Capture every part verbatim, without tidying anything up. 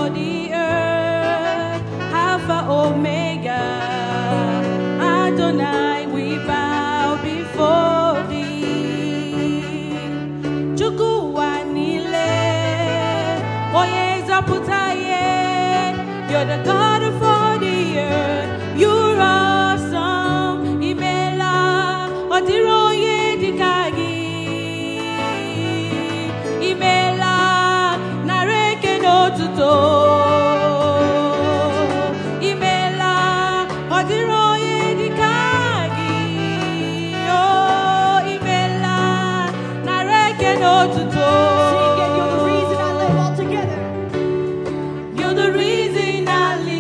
for the earth, Alpha Omega. Adonai, we bow before thee. Chukwu wanile, oye zaputaye. You're the God for the earth. You're awesome. Imela, odiroye dikagi. Imela, nareke no tuto. Imela, odiroye dikagi. Oh, Imela, nareke no tuto. Sing it, you're the reason I live all together. You're the reason I live.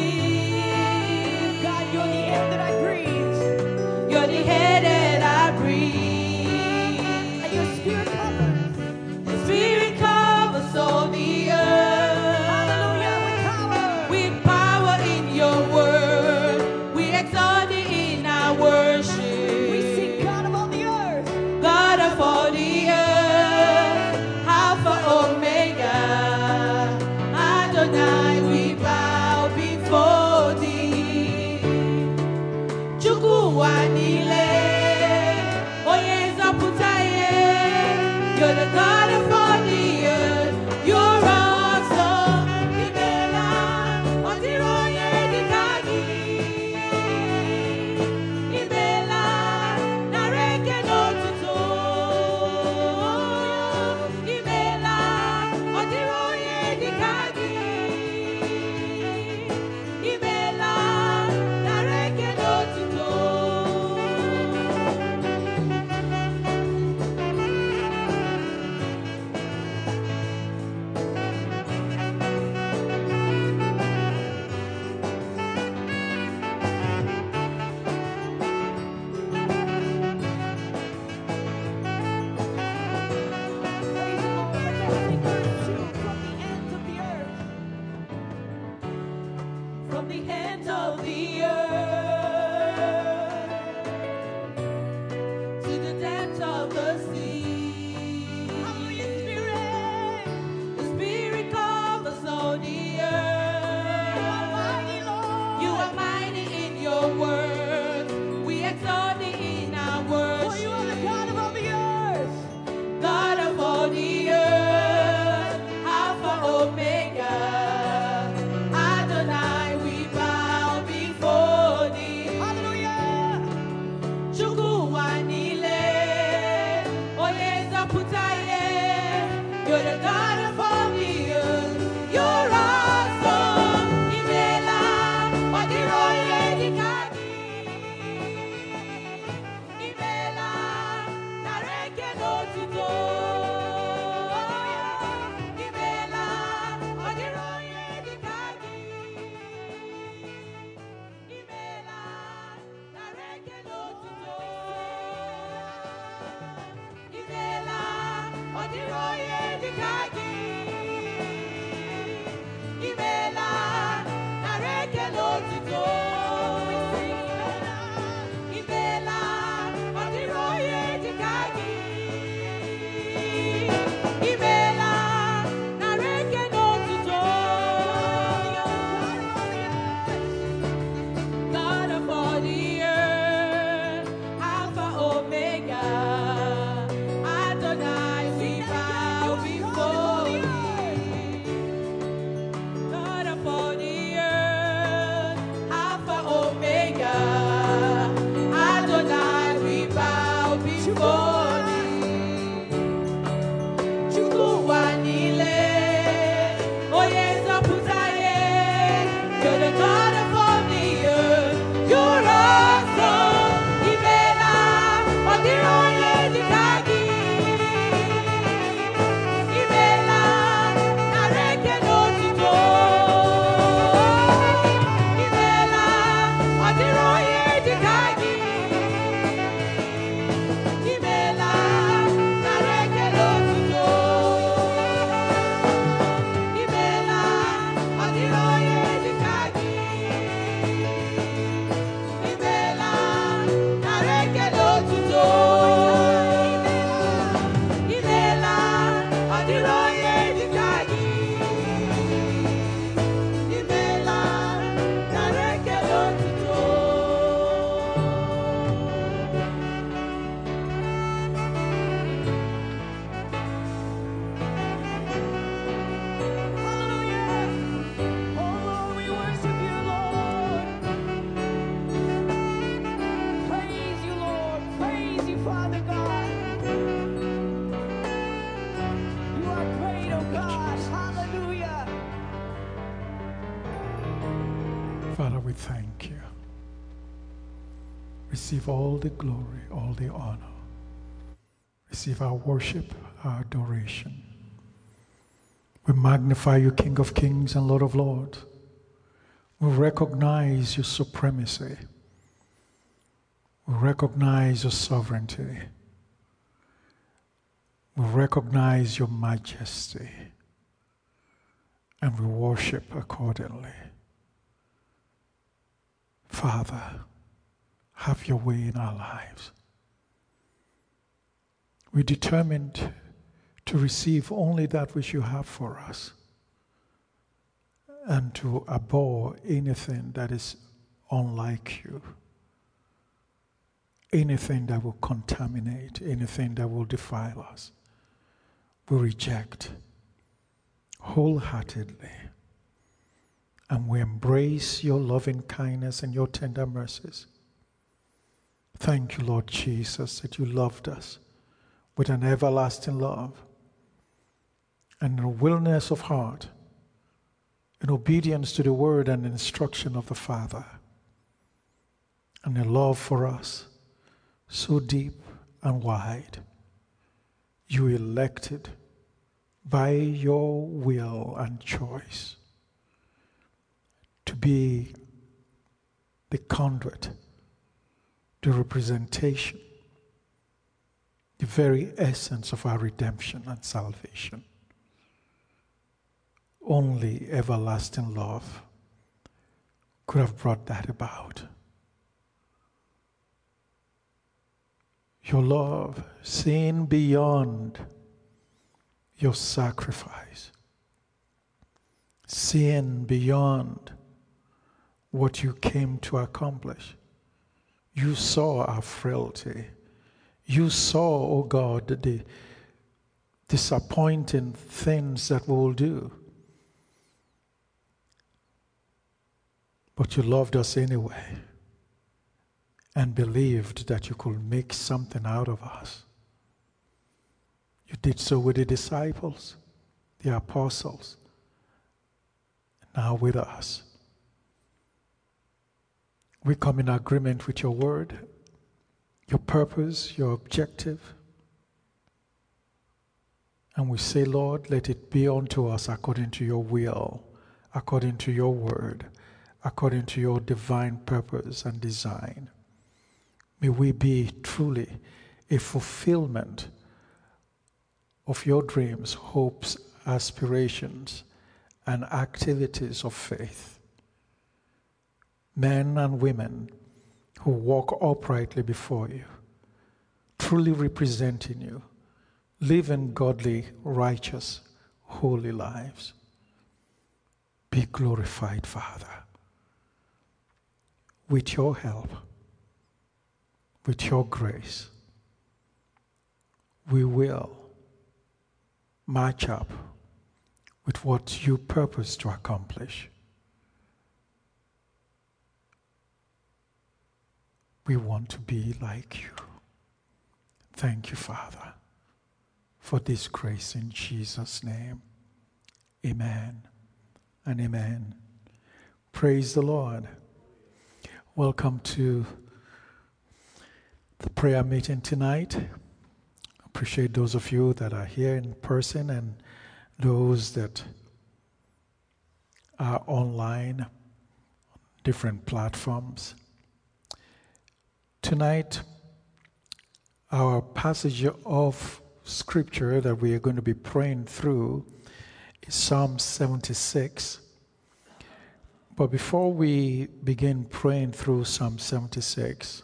thank you. Receive all the glory, all the honor. Receive our worship, our adoration. We magnify you, King of Kings and Lord of Lords. We recognize your supremacy. We recognize your sovereignty. We recognize your majesty. And we worship accordingly. Father, have your way in our lives. We determined to receive only that which you have for us and to abhor anything that is unlike you, anything that will contaminate, anything that will defile us. We reject wholeheartedly, and we embrace your loving kindness and your tender mercies. Thank you, Lord Jesus, that you loved us with an everlasting love and a willingness of heart in obedience to the word and instruction of the Father, and a love for us so deep and wide. You elected by your will and choice to be the conduit, the representation, the very essence of our redemption and salvation. Only everlasting love could have brought that about. Your love, seeing beyond your sacrifice, seeing beyond what you came to accomplish. You saw our frailty. You saw, oh God, the disappointing things that we will do. But you loved us anyway and believed that you could make something out of us. You did so with the disciples, the apostles, and now with us. We come in agreement with your word, your purpose, your objective. And we say, Lord, let it be unto us according to your will, according to your word, according to your divine purpose and design. May we be truly a fulfillment of your dreams, hopes, aspirations, and activities of faith. Men and women who walk uprightly before you, truly representing you, living godly, righteous, holy lives. Be glorified, Father. With your help, with your grace, we will match up with what you purpose to accomplish. We want to be like you. Thank you, Father, for this grace in Jesus' name. Amen and amen. Praise the Lord. Welcome to the prayer meeting tonight. Appreciate those of you that are here in person and those that are online on different platforms. Tonight, our passage of scripture that we are going to be praying through is Psalm seventy-six. But before we begin praying through Psalm seventy-six,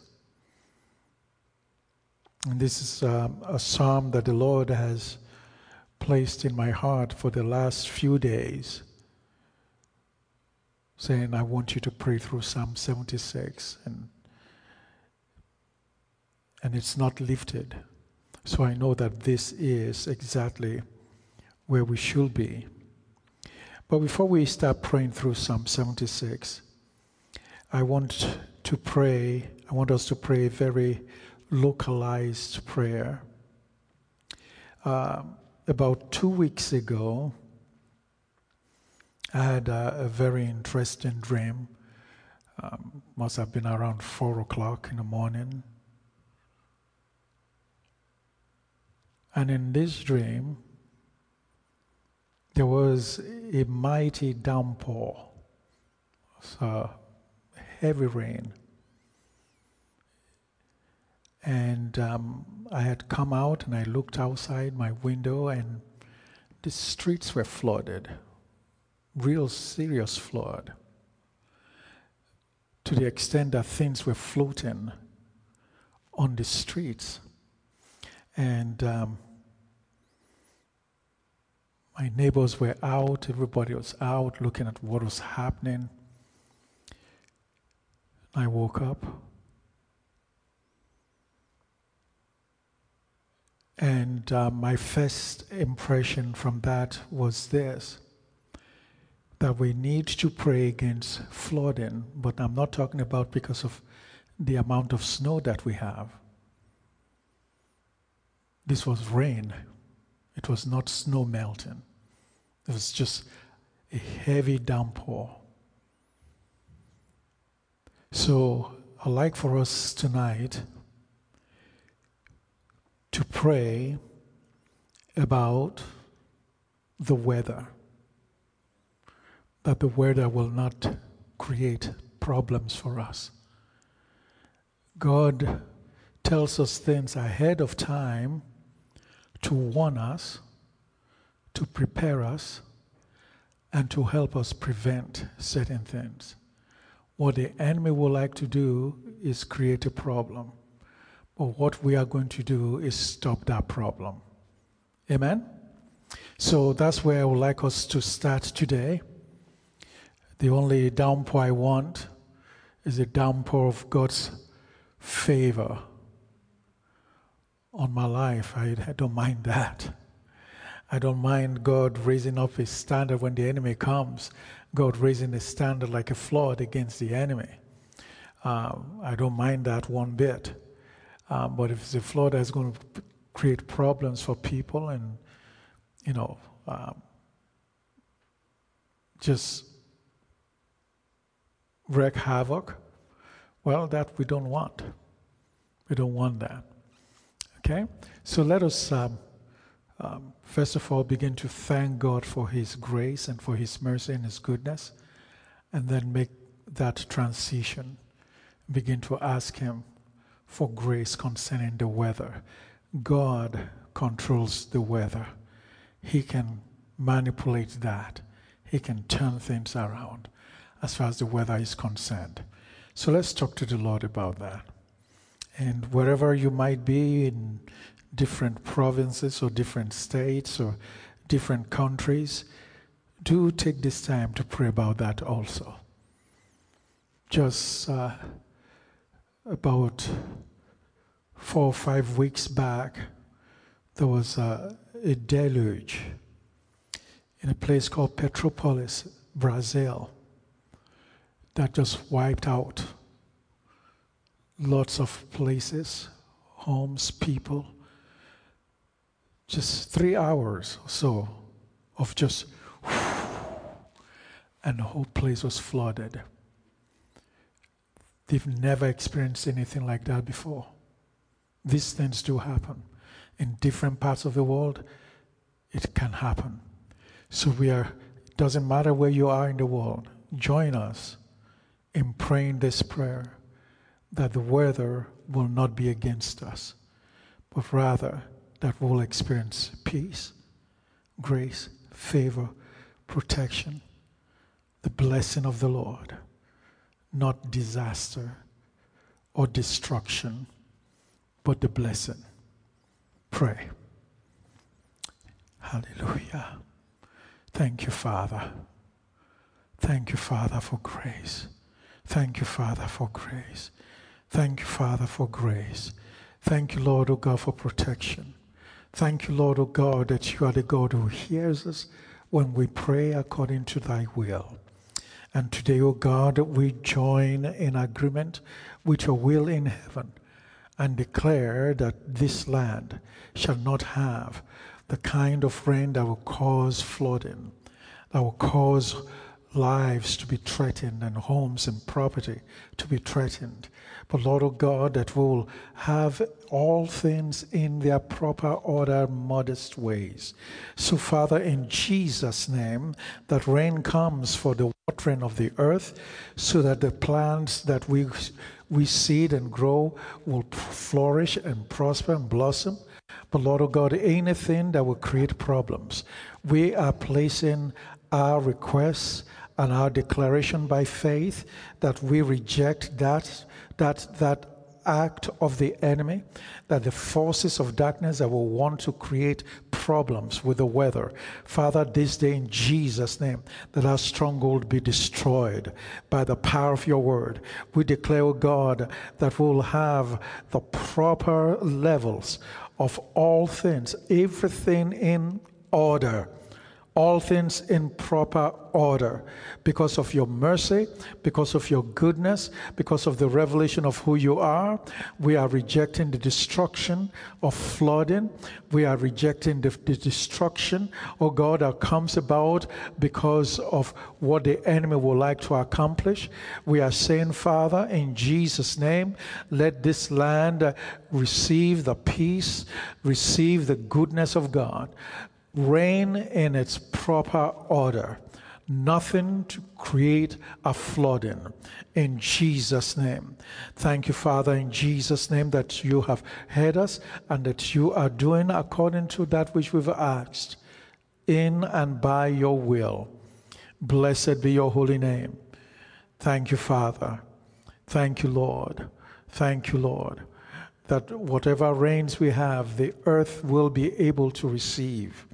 and this is um, a psalm that the Lord has placed in my heart for the last few days, saying, I want you to pray through Psalm seventy-six. And, and it's not lifted. So I know that this is exactly where we should be. But before we start praying through Psalm seventy-six, I want to pray, I want us to pray a very localized prayer. Uh, about two weeks ago, I had a, a very interesting dream. Um, must have been around four o'clock in the morning. And in this dream, there was a mighty downpour, so heavy rain. And um, I had come out and I looked outside my window and the streets were flooded, real serious flood, to the extent that things were floating on the streets. And um, my neighbors were out, everybody was out looking at what was happening. I woke up. And uh, my first impression from that was this, that we need to pray against flooding, but I'm not talking about because of the amount of snow that we have. This was rain. It was not snow melting. It was just a heavy downpour. So I'd like for us tonight to pray about the weather, that the weather will not create problems for us. God tells us things ahead of time to warn us, to prepare us, and to help us prevent certain things. What the enemy would like to do is create a problem. But what we are going to do is stop that problem. Amen? So that's where I would like us to start today. The only downpour I want is a downpour of God's favor on my life. I, I don't mind that. I don't mind God raising up his standard when the enemy comes. God raising the standard like a flood against the enemy. Um, I don't mind that one bit. Um, but if it's a flood that's going to p- create problems for people and, you know, um, just wreak havoc, well, that we don't want. We don't want that. Okay? So let us, um, um, first of all, begin to thank God for his grace and for his mercy and his goodness, and then make that transition. Begin to ask him for grace concerning the weather. God controls the weather. He can manipulate that. He can turn things around as far as the weather is concerned. So let's talk to the Lord about that. And wherever you might be in different provinces or different states or different countries, do take this time to pray about that also. Just uh, about four or five weeks back, there was a, a deluge in a place called Petropolis, Brazil, that just wiped out lots of places, homes, people. Just three hours or so of just, and the whole place was flooded. They've never experienced anything like that before. These things do happen. In different parts of the world, it can happen. So we are, it doesn't matter where you are in the world, join us in praying this prayer that the weather will not be against us, but rather that we will experience peace, grace, favor, protection, the blessing of the Lord, not disaster or destruction, but the blessing. Pray. Hallelujah. Thank you, Father. Thank you, Father, for grace. Thank you, Father, for grace. Thank you, Father, for grace. Thank you, Lord, O God, for protection. Thank you, Lord, O God, that you are the God who hears us when we pray according to thy will. And today, O God, we join in agreement with your will in heaven and declare that this land shall not have the kind of rain that will cause flooding, that will cause lives to be threatened and homes and property to be threatened. But Lord, oh God, that we will have all things in their proper order, modest ways. So Father, in Jesus' name, that rain comes for the watering of the earth, so that the plants that we we seed and grow will flourish and prosper and blossom. But Lord, oh God, anything that will create problems, we are placing our requests and our declaration by faith that we reject that that that act of the enemy, that the forces of darkness that will want to create problems with the weather. Father, this day in Jesus' name, that our stronghold be destroyed by the power of your word. We declare, oh God, that we'll have the proper levels of all things, everything in order. All things in proper order, because of your mercy, because of your goodness, because of the revelation of who you are. We are rejecting the destruction of flooding. We are rejecting the, the destruction, oh God, that comes about because of what the enemy would like to accomplish. We are saying, Father, in Jesus' name, let this land receive the peace, receive the goodness of God. Rain in its proper order. Nothing to create a flooding. In Jesus' name. Thank you, Father, in Jesus' name, that you have heard us and that you are doing according to that which we've asked, in and by your will. Blessed be your holy name. Thank you, Father. Thank you, Lord. Thank you, Lord, that whatever rains we have, the earth will be able to receive.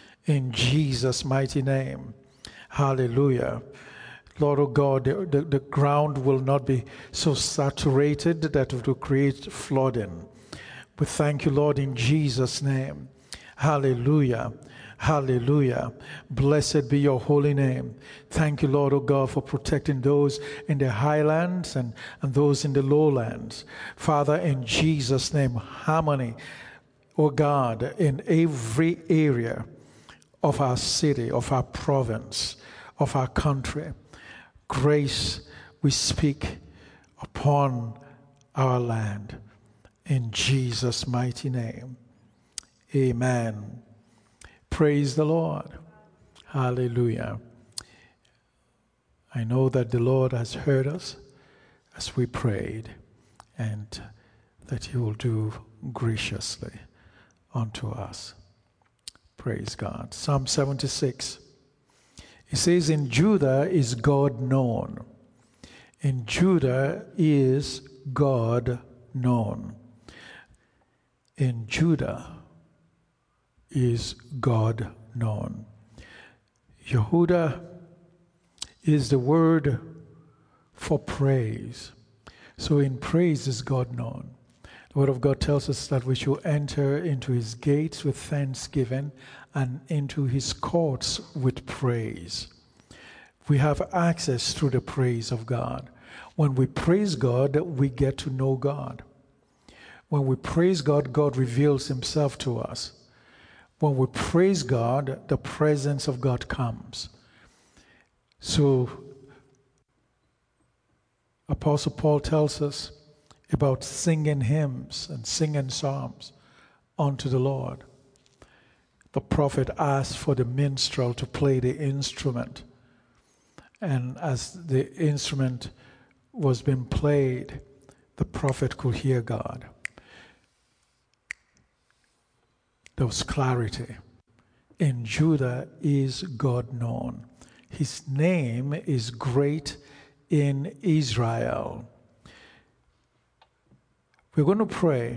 In Jesus' mighty name. Hallelujah. Lord, oh God, the, the, the ground will not be so saturated that it will create flooding. We thank you, Lord, in Jesus' name. Hallelujah. Hallelujah. Blessed be your holy name. Thank you, Lord, oh God, for protecting those in the highlands and, and those in the lowlands. Father, in Jesus' name, harmony, oh God, in every area of our city, of our province, of our country. Grace we speak upon our land. In Jesus' mighty name. Amen. Praise the Lord. Hallelujah. I know that the Lord has heard us as we prayed, and that he will do graciously unto us. Praise God. Psalm seventy-six. It says, in Judah is God known. In Judah is God known. In Judah is God known. Yehudah is the word for praise. So in praise is God known. The Word of God tells us that we should enter into his gates with thanksgiving and into his courts with praise. We have access through the praise of God. When we praise God, we get to know God. When we praise God, God reveals himself to us. When we praise God, the presence of God comes. So, Apostle Paul tells us about singing hymns and singing psalms unto the Lord. The prophet asked for the minstrel to play the instrument. And as the instrument was being played, the prophet could hear God. There was clarity. In Judah is God known. His name is great in Israel. We're going to pray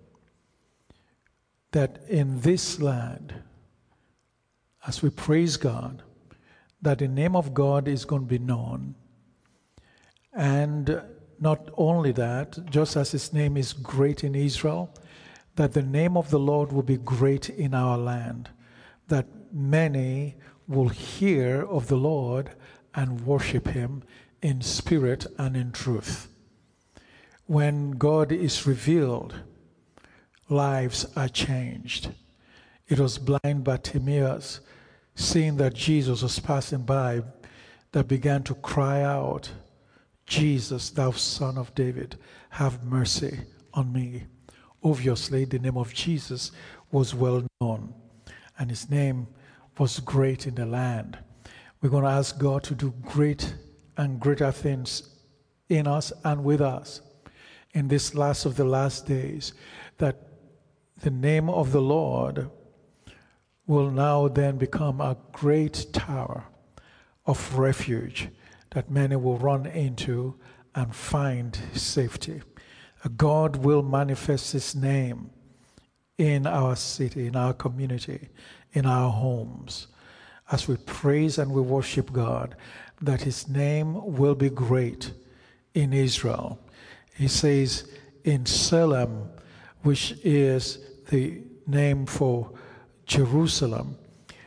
that in this land, as we praise God, that the name of God is going to be known. And not only that, just as his name is great in Israel, that the name of the Lord will be great in our land, that many will hear of the Lord and worship him in spirit and in truth. When God is revealed, lives are changed. It was blind Bartimaeus, seeing that Jesus was passing by, that began to cry out, Jesus, thou son of David, have mercy on me. Obviously, the name of Jesus was well known, and his name was great in the land. We're going to ask God to do great and greater things in us and with us in this last of the last days, that the name of the Lord will now then become a great tower of refuge that many will run into and find safety. God will manifest his name in our city, in our community, in our homes, as we praise and we worship God, that his name will be great in Israel. He says in Salem, which is the name for Jerusalem,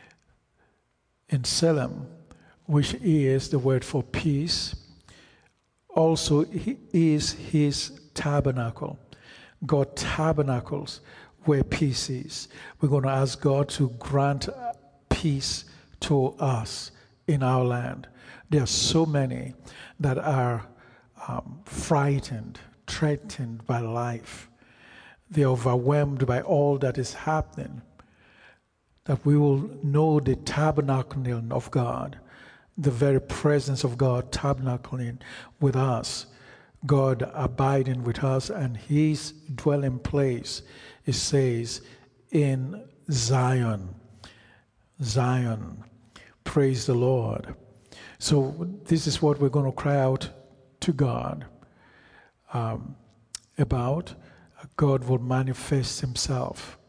in Salem, which is the word for peace, also he is his tabernacle. God tabernacles where peace is. We're going to ask God to grant peace to us in our land. There are so many that are um, frightened, threatened by life. They're overwhelmed by all that is happening. That we will know the tabernacling of God, the very presence of God tabernacling with us, God abiding with us, and his dwelling place, it says, in Zion. Zion. Praise the Lord. So this is what we're going to cry out to God um, about. God will manifest himself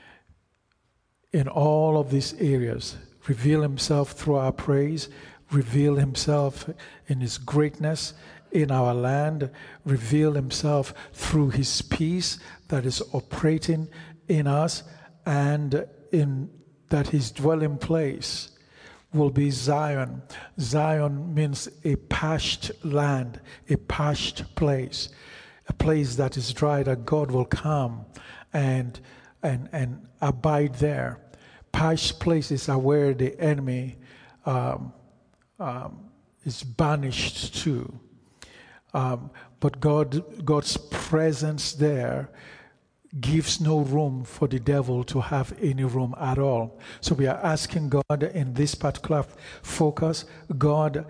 in all of these areas, reveal himself through our praise, reveal himself in his greatness in our land, reveal himself through his peace that is operating in us, and in that his dwelling place will be Zion. Zion means a parched land, a parched place, a place that is dry, that God will come and and and abide there. Parched places are where the enemy um, um, is banished to. Um, but God, God's presence there gives no room for the devil to have any room at all. So we are asking God in this particular focus, God,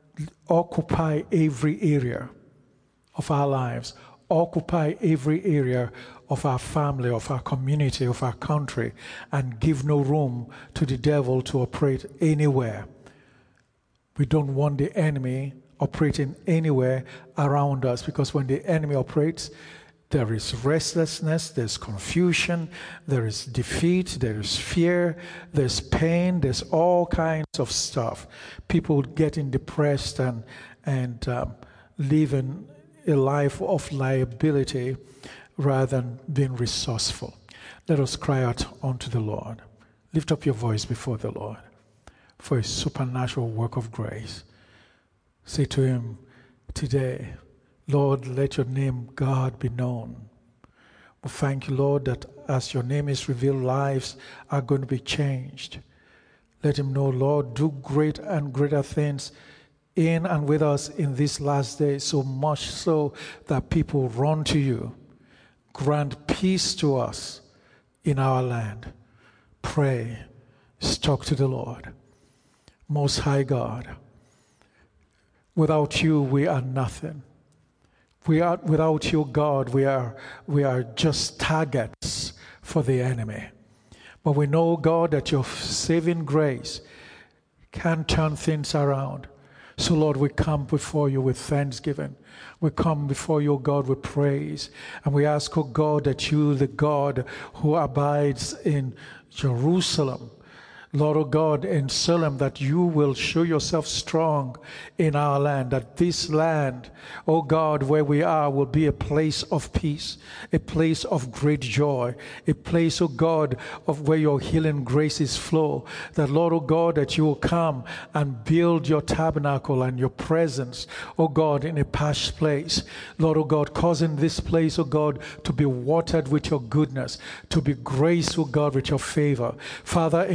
occupy every area of our lives, occupy every area of our family, of our community, of our country, and give no room to the devil to operate anywhere. We don't want the enemy operating anywhere around us, because when the enemy operates, there is restlessness, there's confusion, there is defeat, there is fear, there's pain, there's all kinds of stuff. People getting depressed and and um, living a life of liability rather than being resourceful. Let us cry out unto the Lord. Lift up your voice before the Lord for a supernatural work of grace. Say to him today, Lord, let your name, God, be known. We thank you, Lord, that as your name is revealed, lives are going to be changed. Let him know, Lord, do great and greater things in and with us in these last days, so much so that people run to you. Grant peace to us in our land. Pray, talk to the Lord. Most High God, without you, we are nothing. We are without you, God, we are we are just targets for the enemy. But we know, God, that your saving grace can turn things around. So, Lord, we come before you with thanksgiving. We come before you, God, with praise. And we ask, oh God, that you, the God who abides in Jerusalem, Lord, oh God, in Salem, that you will show yourself strong in our land, that this land, oh God, where we are, will be a place of peace, a place of great joy, a place, oh God, of where your healing graces flow. That, Lord, oh God, that you will come and build your tabernacle and your presence, oh God, in a parched place. Lord, oh God, causing this place, oh God, to be watered with your goodness, to be graced, oh God, with your favor. Father, in Jesus'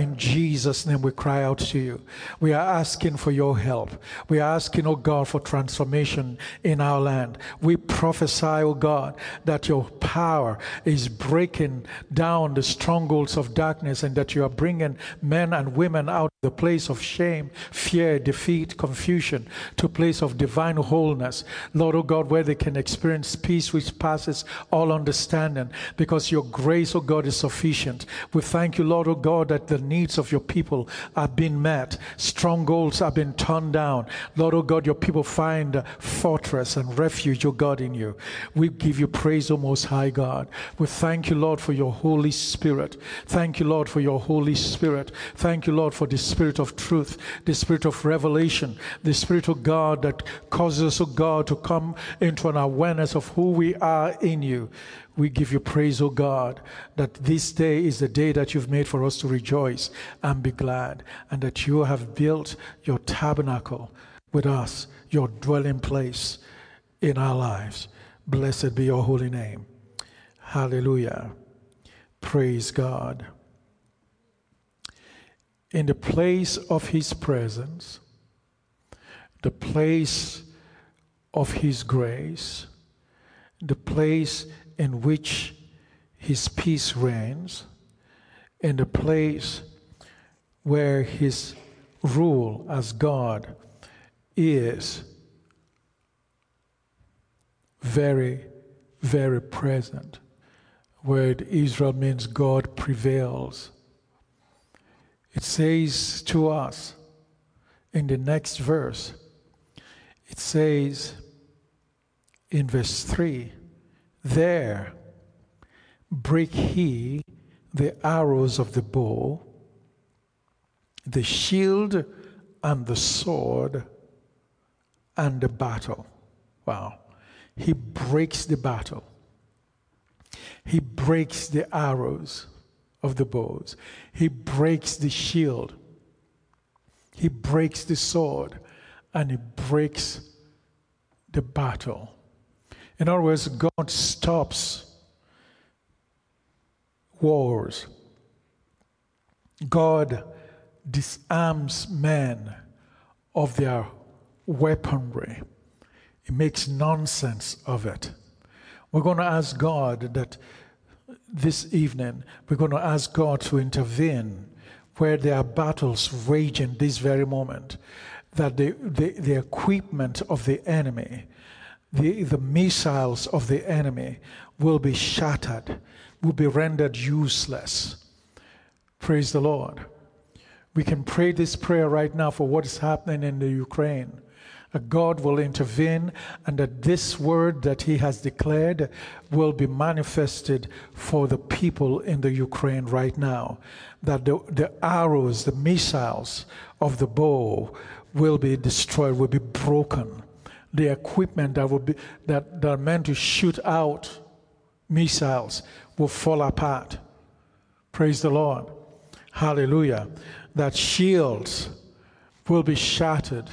Jesus' name we cry out to you. We are asking for your help. We are asking, oh God, for transformation in our land. We prophesy, oh God, that your power is breaking down the strongholds of darkness, and that you are bringing men and women out of the place of shame, fear, defeat, confusion, to a place of divine wholeness. Lord, oh God, where they can experience peace which passes all understanding, because your grace, oh God, is sufficient. We thank you, Lord, oh God, that the needs of your people are being met. Strongholds are being torn down. Lord, oh God, your people find a fortress and refuge, oh God, in you. We give you praise, O Most High God. We thank you, Lord, for your Holy Spirit. Thank you, Lord, for your Holy Spirit. Thank you, Lord, for the Spirit of truth, the Spirit of revelation, the Spirit of God that causes us, oh God, to come into an awareness of who we are in you. We give you praise, O God, that this day is the day that you've made for us to rejoice and be glad, and that you have built your tabernacle with us, your dwelling place in our lives. Blessed be your holy name. Hallelujah. Praise God. In the place of his presence, the place of his grace, the place in which his peace reigns, in the place where his rule as God is very, very present. Word Israel means God prevails. It says to us in the next verse, it says in verse three, there break he the arrows of the bow, the shield and the sword and the battle. Wow. He breaks the battle. He breaks the arrows of the bows. He breaks the shield. He breaks the sword, and he breaks the battle. In other words, God stops wars. God disarms men of their weaponry. He makes nonsense of it. We're going to ask God that this evening, we're going to ask God to intervene where there are battles raging this very moment, that the, the, the equipment of the enemy, the, the missiles of the enemy will be shattered, will be rendered useless. Praise the Lord. We can pray this prayer right now for what is happening in the Ukraine. That God will intervene, and that this word that he has declared will be manifested for the people in the Ukraine right now. That the, the arrows, the missiles of the bow will be destroyed, will be broken. The equipment that will be that, that are meant to shoot out missiles will fall apart. Praise the Lord. Hallelujah. That shields will be shattered.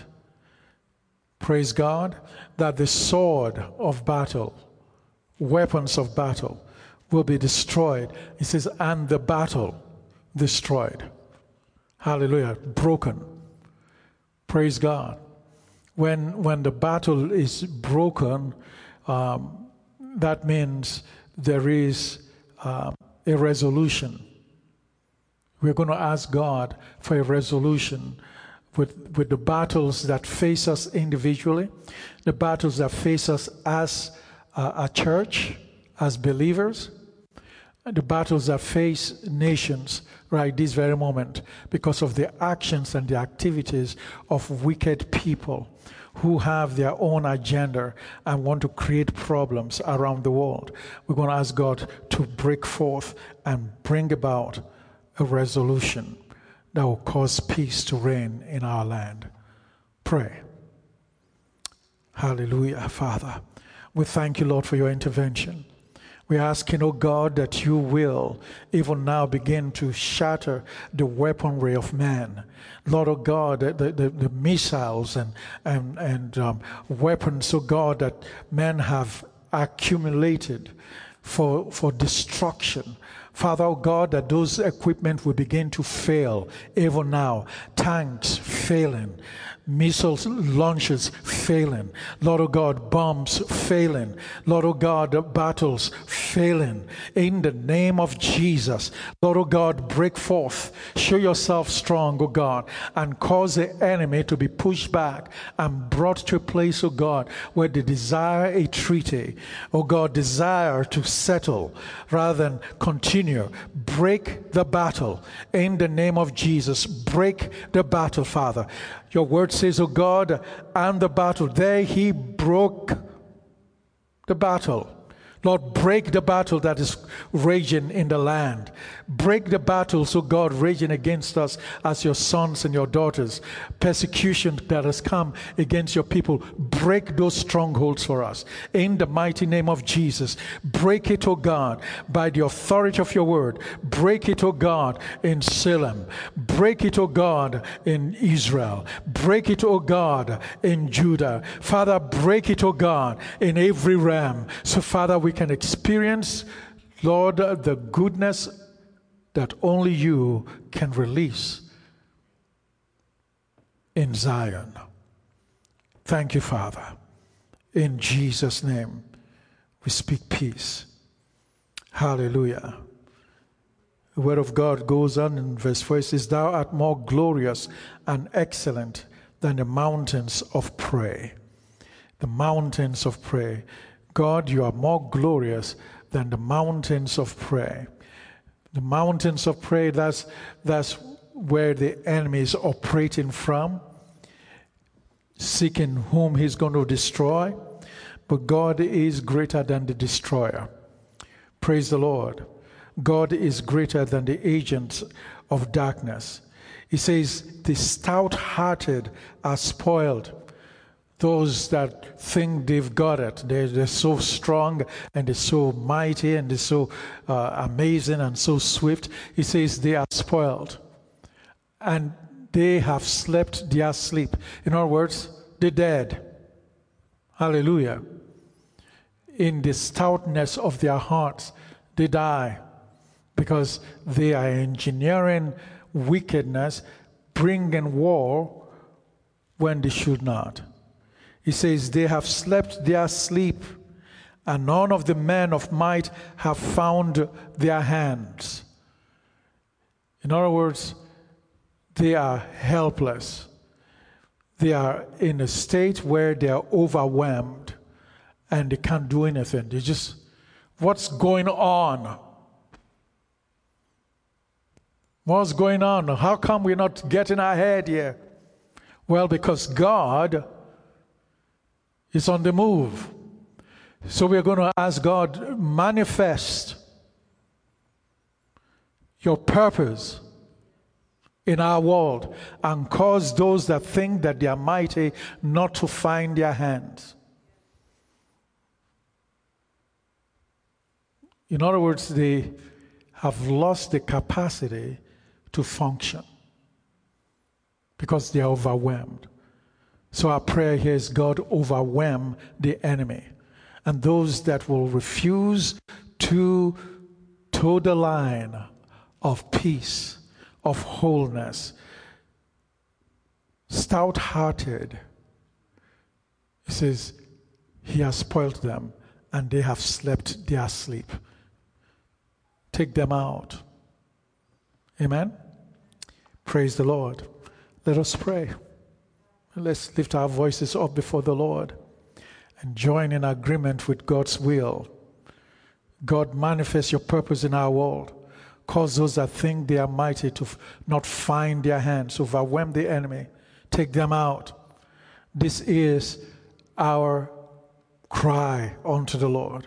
Praise God. That the sword of battle, weapons of battle, will be destroyed. It says, and the battle destroyed. Hallelujah. Broken. Praise God. When when the battle is broken, um, that means there is uh, a resolution. We're going to ask God for a resolution with, with the battles that face us individually, the battles that face us as uh, a church, as believers, the battles that face nations right this very moment because of the actions and the activities of wicked people who have their own agenda and want to create problems around the world. We're going to ask God to break forth and bring about a resolution that will cause peace to reign in our land. Pray. Hallelujah, Father. We thank you, Lord, for your intervention. We're asking, oh God, that you will even now begin to shatter the weaponry of man. Lord, oh God, the, the, the missiles and, and, and um, weapons, oh God, that men have accumulated for, for destruction, Father, oh God, that those equipment will begin to fail even now. Tanks failing, missiles launches failing, Lord oh God, bombs failing, Lord oh God, battles failing. In the name of Jesus, Lord oh God, break forth, show yourself strong, oh God, and cause the enemy to be pushed back and brought to a place, oh God, where they desire a treaty, oh God, desire to settle rather than continue. Break the battle in the name of Jesus. Break the battle, Father. Your word says, oh God, and the battle. There he broke the battle. Lord, break the battle that is raging in the land. Break the battles, oh God, raging against us as your sons and your daughters. Persecution that has come against your people. Break those strongholds for us. In the mighty name of Jesus. Break it, oh God, by the authority of your word. Break it, oh God, in Salem. Break it, oh God, in Israel. Break it, oh God, in Judah. Father, break it, oh God, in every realm. So, Father, we can experience, Lord, the goodness that only you can release in Zion. Thank you, Father. In Jesus' name, we speak peace. Hallelujah. The word of God goes on in verse four. It says, thou art more glorious and excellent than the mountains of prey. The mountains of prey. God, you are more glorious than the mountains of prey. The mountains of prey, that's, that's where the enemy is operating from, seeking whom he's going to destroy. But God is greater than the destroyer. Praise the Lord. God is greater than the agents of darkness. He says, the stout-hearted are spoiled. Those that think they've got it, they're, they're so strong and they're so mighty and they're so uh, amazing and so swift. He says they are spoiled and they have slept their sleep. In other words, they're dead. Hallelujah. In the stoutness of their hearts, they die because they are engineering wickedness, bringing war when they should not. He says, they have slept their sleep, and none of the men of might have found their hands. In other words, they are helpless. They are in a state where they are overwhelmed, and they can't do anything. They just, what's going on? What's going on? How come we're not getting ahead here? Well, because God is on the move. So we're going to ask God, manifest your purpose in our world and cause those that think that they are mighty not to find their hands. In other words, they have lost the capacity to function because they are overwhelmed. So our prayer here is, God, overwhelm the enemy. And those that will refuse to toe the line of peace, of wholeness, stout-hearted, he says, he has spoiled them and they have slept their sleep. Take them out. Amen? Praise the Lord. Let us pray. Let's lift our voices up before the Lord and join in agreement with God's will. God, manifest your purpose in our world. Cause those that think they are mighty to f- not find their hands. Overwhelm the enemy. Take them out. This is our cry unto the Lord.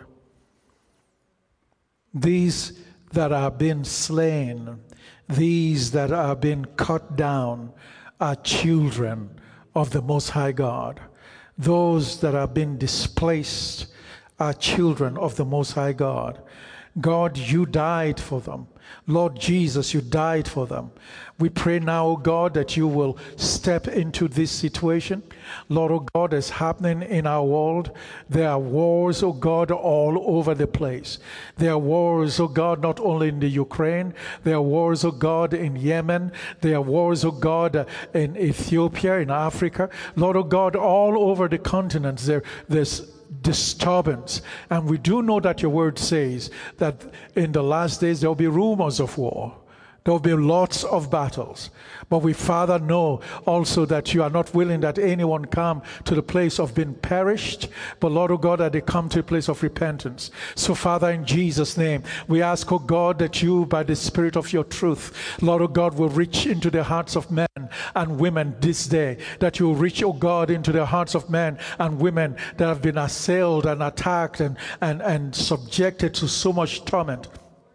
These that are being slain, these that are being cut down, are children of the Most High God. Those that are being displaced are children of the Most High God. God, you died for them. Lord Jesus, you died for them. We pray now, oh God, that you will step into this situation. Lord, oh God, is happening in our world. There are wars, oh God, all over the place. There are wars, oh God, not only in the Ukraine. There are wars, oh God, in Yemen. There are wars, oh God, in Ethiopia, in Africa. Lord, oh God, all over the continents, there, there's disturbance. And we do know that your word says that in the last days there will be rumors of war. There will be lots of battles. But we, Father, know also that you are not willing that anyone come to the place of being perished, but Lord, oh God, that they come to a place of repentance. So, Father, in Jesus' name, we ask, oh God, that you, by the Spirit of your truth, Lord, oh God, will reach into the hearts of men and women this day. That you will reach, oh God, into the hearts of men and women that have been assailed and attacked and, and, and subjected to so much torment.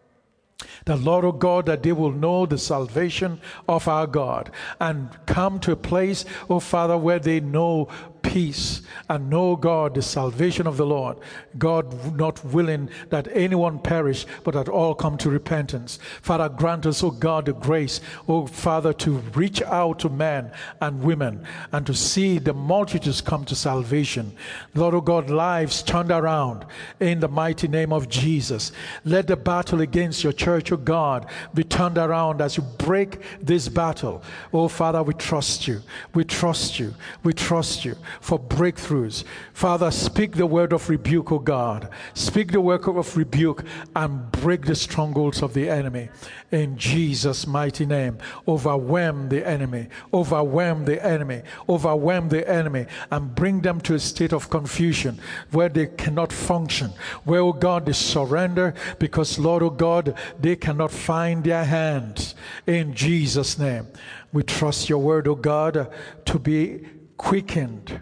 That, Lord, oh God, that they will know the salvation of our God and come to a place, oh Father, where they know peace and know, God, the salvation of the Lord. God, not willing that anyone perish, but that all come to repentance. Father, grant us, oh God, the grace, oh Father, to reach out to men and women and to see the multitudes come to salvation. Lord, oh God, lives turned around in the mighty name of Jesus. Let the battle against your church, oh God, be turned around as you break this battle. Oh Father, we trust you. We trust you. We trust you for breakthroughs. Father, speak the word of rebuke, oh God. Speak the word of rebuke and break the strongholds of the enemy. In Jesus' mighty name, overwhelm the enemy, overwhelm the enemy, overwhelm the enemy, and bring them to a state of confusion where they cannot function, where, oh God, they surrender because, Lord, oh God, they cannot find their hands. In Jesus' name, we trust your word, oh God, to be quickened,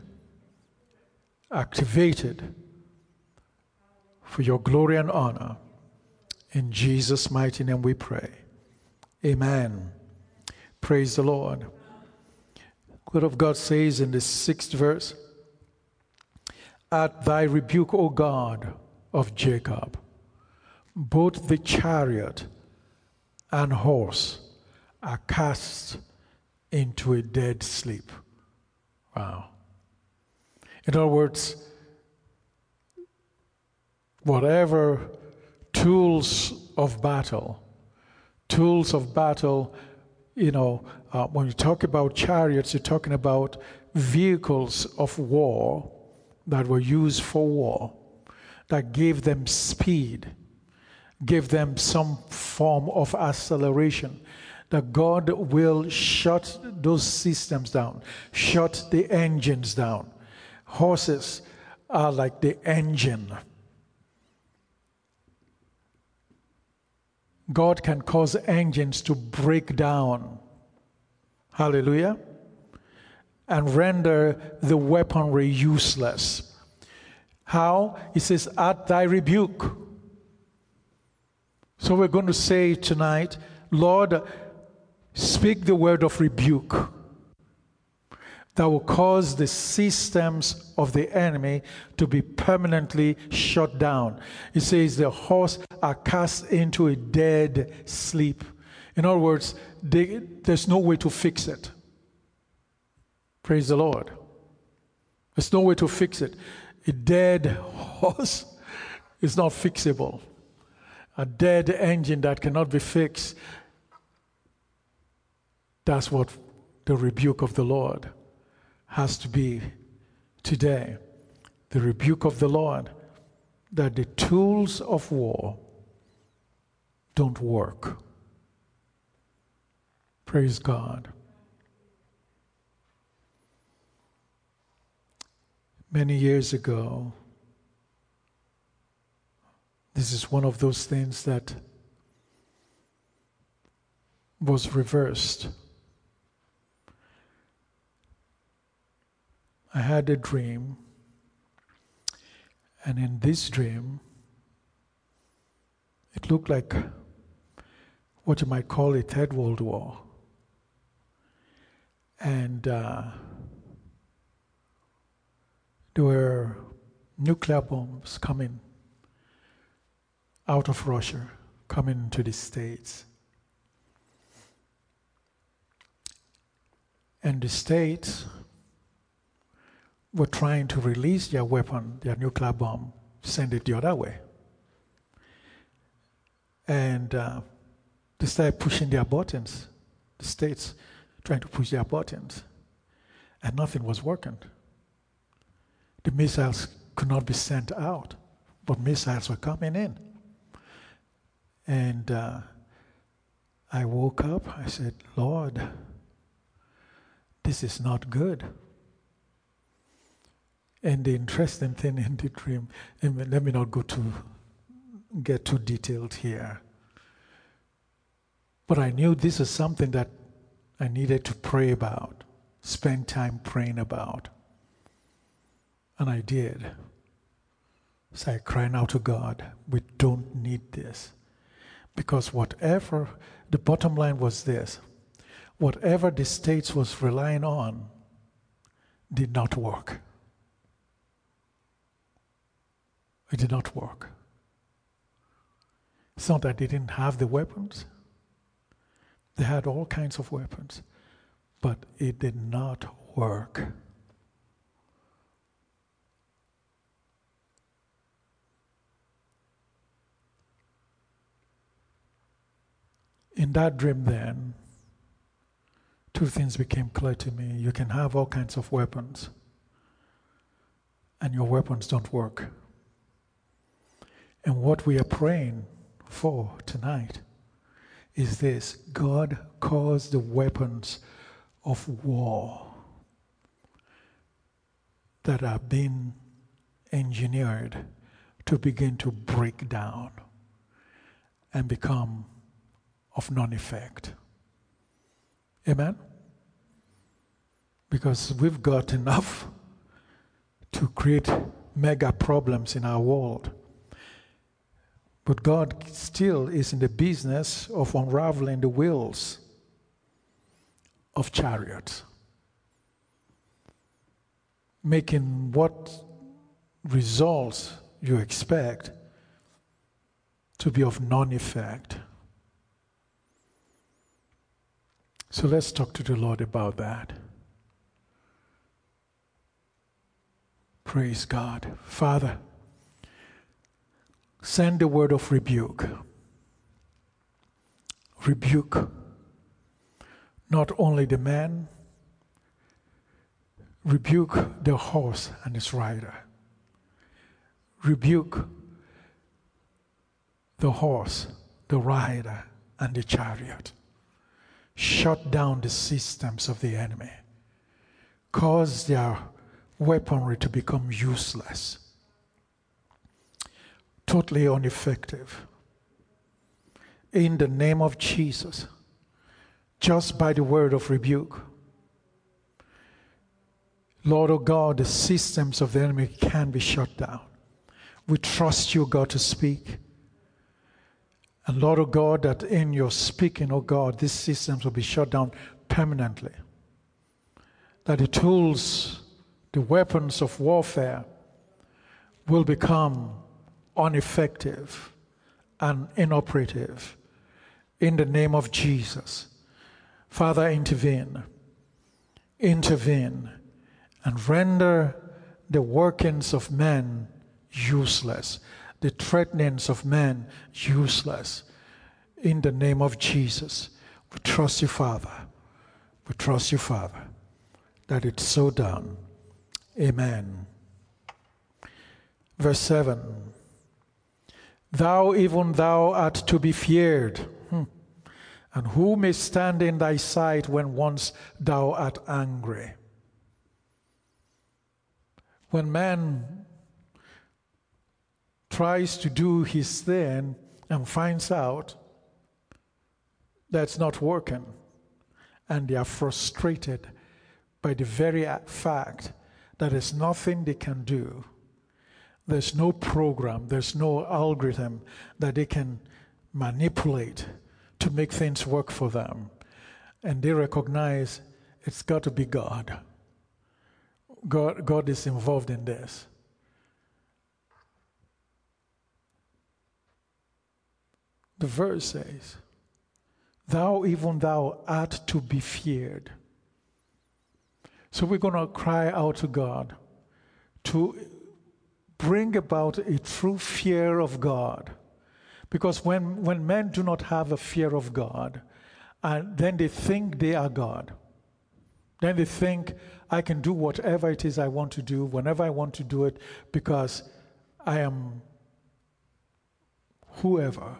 activated for your glory and honor. In Jesus' mighty name we pray. Amen. Praise the Lord. The word of God says in the sixth verse, at thy rebuke, O God of Jacob, both the chariot and horse are cast into a dead sleep. Wow. In other words, whatever tools of battle, tools of battle, you know, uh, when you talk about chariots, you're talking about vehicles of war that were used for war, that gave them speed, gave them some form of acceleration. That God will shut those systems down, shut the engines down. Horses are like the engine. God can cause engines to break down. Hallelujah. And render the weaponry useless. How? He says, at thy rebuke. So we're going to say tonight, Lord, speak the word of rebuke that will cause the systems of the enemy to be permanently shut down. It says the horse are cast into a dead sleep. In other words, they, there's no way to fix it. Praise the Lord. There's no way to fix it. A dead horse is not fixable. A dead engine that cannot be fixed. That's what the rebuke of the Lord has to be today. The rebuke of the Lord that the tools of war don't work. Praise God. Many years ago, this is one of those things that was reversed. I had a dream, and in this dream, it looked like what you might call a Third World War. And uh, there were nuclear bombs coming out of Russia coming to the States. And the States were trying to release their weapon, their nuclear bomb, send it the other way. And uh, they started pushing their buttons, the States trying to push their buttons, and nothing was working. The missiles could not be sent out, but missiles were coming in. And uh, I woke up, I said, Lord, this is not good. And the interesting thing in the dream, and let me not go to get too detailed here, but I knew this is something that I needed to pray about, spend time praying about. And I did. So I cried out to God, we don't need this. Because whatever, the bottom line was this, whatever the States was relying on did not work. It did not work. It's not that they didn't have the weapons. They had all kinds of weapons, but it did not work. In that dream then, two things became clear to me. You can have all kinds of weapons, and your weapons don't work. And what we are praying for tonight is this: God cause the weapons of war that are being engineered to begin to break down and become of non-effect. Amen? Because we've got enough to create mega problems in our world. But God still is in the business of unraveling the wheels of chariots, making what results you expect to be of non-effect. So let's talk to the Lord about that. Praise God. Father, send the word of rebuke. Rebuke not only the man, rebuke the horse and its rider. Rebuke the horse, the rider, and the chariot. Shut down the systems of the enemy. Cause their weaponry to become useless. Totally ineffective. In the name of Jesus, just by the word of rebuke, Lord, oh God, the systems of the enemy can be shut down. We trust you, God, to speak. And Lord, oh God, that in your speaking, oh God, these systems will be shut down permanently. That the tools, the weapons of warfare will become ineffective and inoperative. In the name of Jesus. Father, intervene. Intervene and render the workings of men useless, the threatenings of men useless. In the name of Jesus, we trust you, Father. We trust you, Father, that it's so done. Amen. Verse seven. Thou, even thou, art to be feared. Hmm. And who may stand in thy sight when once thou art angry? When man tries to do his thing and finds out that's not working, and they are frustrated by the very fact that there's nothing they can do, there's no program, there's no algorithm that they can manipulate to make things work for them, and they recognize it's got to be God. God, God is involved in this. The verse says, thou, even thou, art to be feared. So we're going to cry out to God to bring about a true fear of God. Because when, when men do not have a fear of God, and then they think they are God, then they think, I can do whatever it is I want to do, whenever I want to do it, because I am whoever.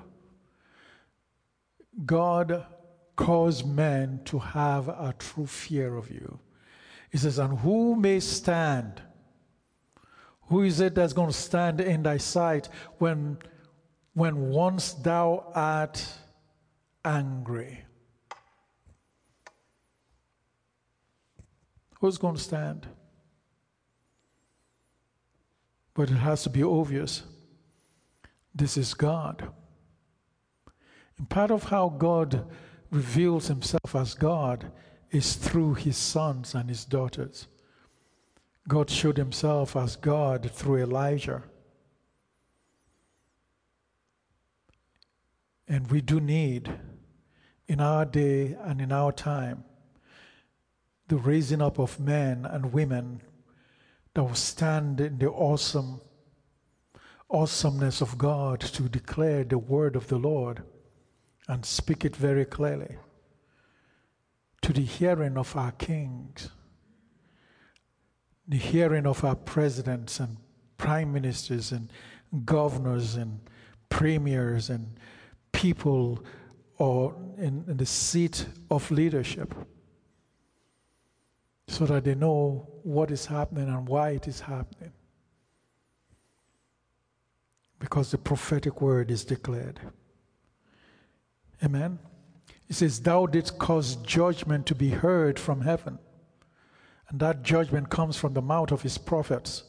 God calls men to have a true fear of you. He says, and who may stand? Who is it that's going to stand in thy sight when, when once thou art angry? Who's going to stand? But it has to be obvious. This is God. And part of how God reveals himself as God is through his sons and his daughters. God showed himself as God through Elijah. And we do need, in our day and in our time, the raising up of men and women that will stand in the awesome awesomeness of God to declare the word of the Lord and speak it very clearly to the hearing of our kings, the hearing of our presidents and prime ministers and governors and premiers and people or in, in the seat of leadership, so that they know what is happening and why it is happening. Because the prophetic word is declared. Amen? It says, thou didst cause judgment to be heard from heaven. And that judgment comes from the mouth of his prophets.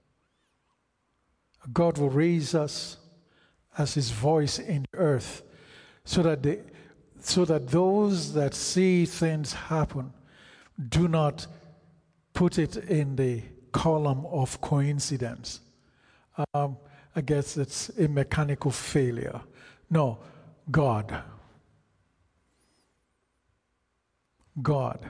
God will raise us as his voice in the earth, so that they, so that those that see things happen do not put it in the column of coincidence. Um, I guess it's a mechanical failure. No, God. God.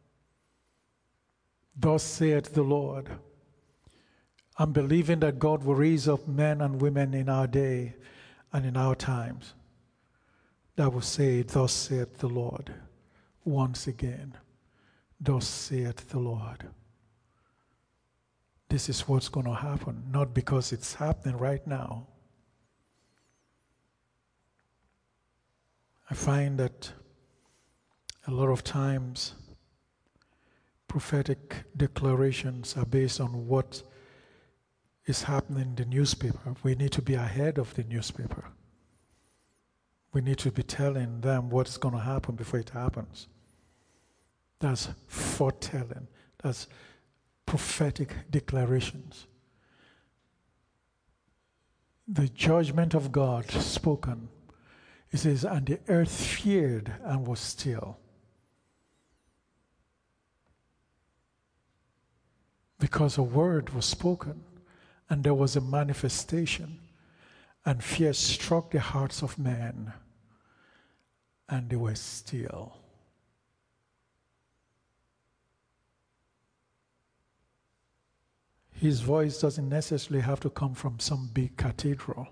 Thus saith the Lord. I'm believing that God will raise up men and women in our day and in our times that will say, thus saith the Lord, once again. Thus saith the Lord. This is what's going to happen, not because it's happening right now. I find that a lot of times prophetic declarations are based on what is happening in the newspaper. We need to be ahead of the newspaper. We need to be telling them what's going to happen before it happens. That's foretelling. That's prophetic declarations. The judgment of God spoken. It says, and the earth feared and was still. Because a word was spoken and there was a manifestation, and fear struck the hearts of men and they were still. His voice doesn't necessarily have to come from some big cathedral.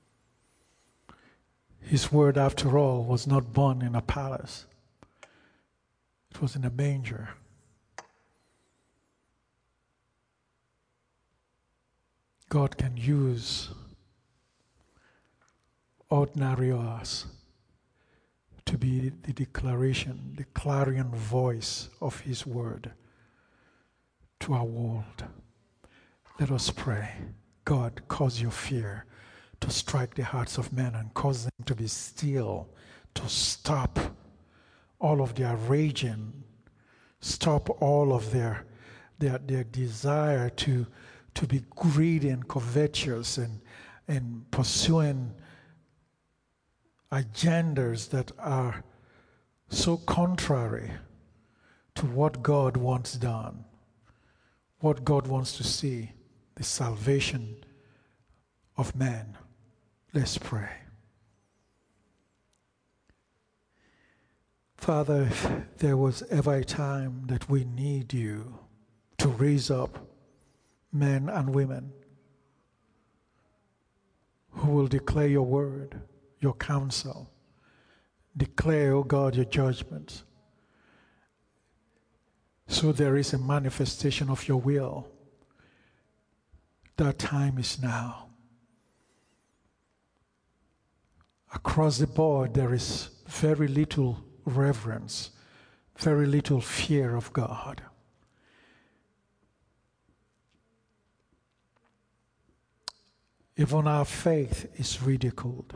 His word, after all, was not born in a palace. It was in a manger. God can use ordinary us to be the declaration, the clarion voice of his word to our world. Let us pray. God, cause your fear to strike the hearts of men and cause them to be still, to stop all of their raging, stop all of their their, their desire to, to be greedy and covetous and, and pursuing agendas that are so contrary to what God wants done, what God wants to see. The salvation of man. Let's pray. Father, if there was ever a time that we need you to raise up men and women who will declare your word, your counsel, declare, O God, your judgments, so there is a manifestation of your will, that time is now. Across the board, there is very little reverence, very little fear of God. Even our faith is ridiculed.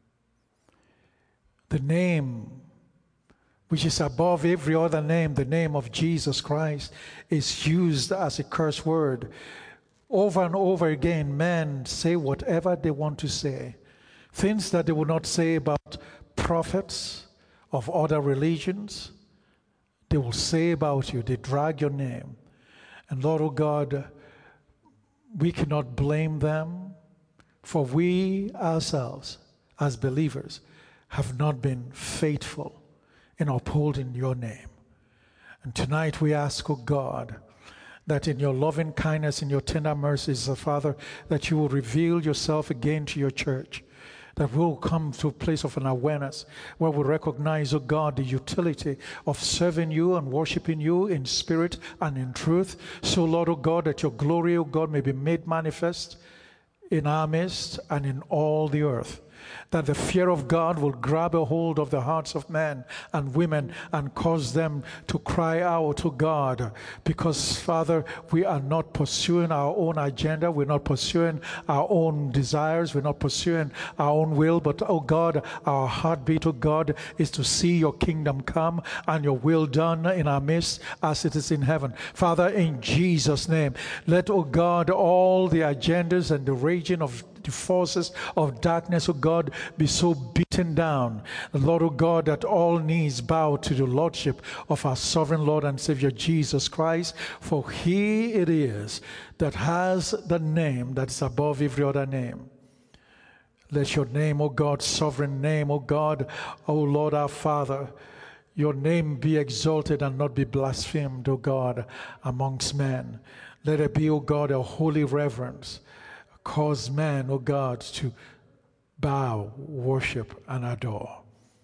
The name which is above every other name, the name of Jesus Christ, is used as a curse word. Over and over again, men say whatever they want to say. Things that they would not say about prophets of other religions, they will say about you. They drag your name. And Lord, oh God, we cannot blame them, for we ourselves, as believers, have not been faithful in upholding your name. And tonight we ask, oh God, that in your loving kindness, in your tender mercies, oh Father, that you will reveal yourself again to your church, that we'll come to a place of an awareness where we recognize, oh God, the utility of serving you and worshiping you in spirit and in truth. So, Lord, oh God, that your glory, oh God, may be made manifest in our midst and in all the earth. That the fear of God will grab a hold of the hearts of men and women and cause them to cry out to God. Because, Father, we are not pursuing our own agenda. We're not pursuing our own desires. We're not pursuing our own will. But, oh God, our heartbeat, oh God, is to see your kingdom come and your will done in our midst as it is in heaven. Father, in Jesus' name, let, oh God, all the agendas and the raging of the forces of darkness, oh God, be so beaten down. Lord, oh God, that all knees bow to the Lordship of our sovereign Lord and Savior Jesus Christ, for he it is that has the name that is above every other name. Let your name, oh God, sovereign name, oh God, oh Lord our Father, your name be exalted and not be blasphemed, oh God, amongst men. Let it be, oh God, a holy reverence. Cause man, oh God, to bow, worship, and adore.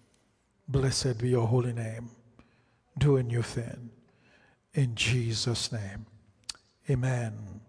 Blessed be your holy name. Do a new thing. In Jesus' name. Amen.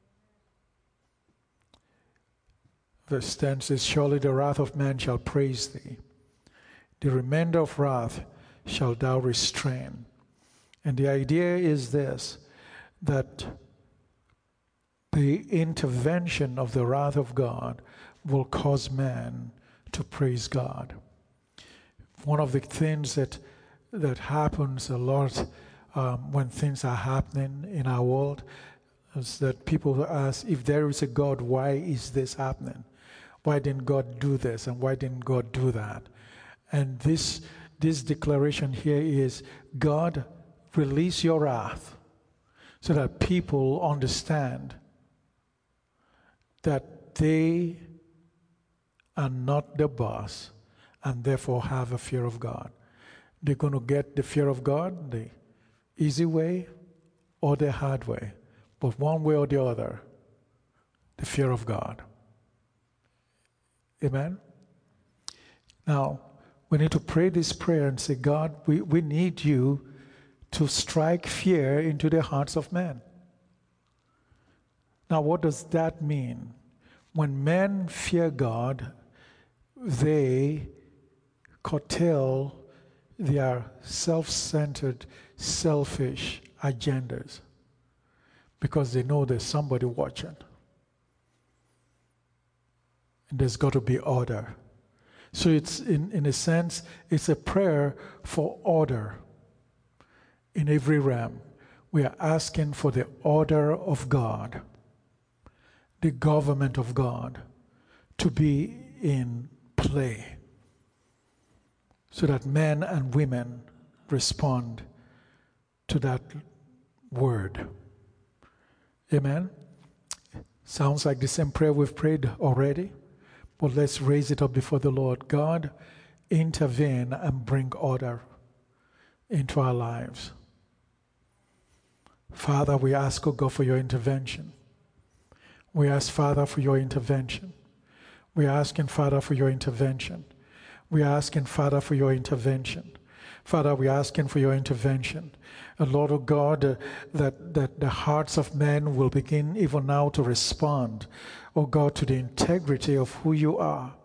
Verse ten says, surely the wrath of man shall praise thee. The remainder of wrath shalt thou restrain. And the idea is this, that the intervention of the wrath of God will cause man to praise God. One of the things that that happens a lot um, when things are happening in our world is that people ask, if there is a God, why is this happening? Why didn't God do this? And why didn't God do that? And this, this declaration here is, God, release your wrath so that people understand that they are not the boss and therefore have a fear of God. They're going to get the fear of God the easy way or the hard way. But one way or the other, the fear of God. Amen? Now, we need to pray this prayer and say, God, we, we need you to strike fear into the hearts of men. Now, what does that mean? When men fear God, they curtail their self-centered, selfish agendas because they know there's somebody watching. And there's got to be order. So it's, in, in a sense, it's a prayer for order in every realm. We are asking for the order of God, the government of God, to be in play so that men and women respond to that word. Amen? Sounds like the same prayer we've prayed already, but let's raise it up before the Lord. God, intervene and bring order into our lives. Father, we ask, oh God, for your intervention. We ask, Father, for your intervention. We are asking, Father, for your intervention. We are asking, Father, for your intervention. Father, we are asking for your intervention. And Lord, oh God, uh, that, that the hearts of men will begin even now to respond, oh God, to the integrity of who you are.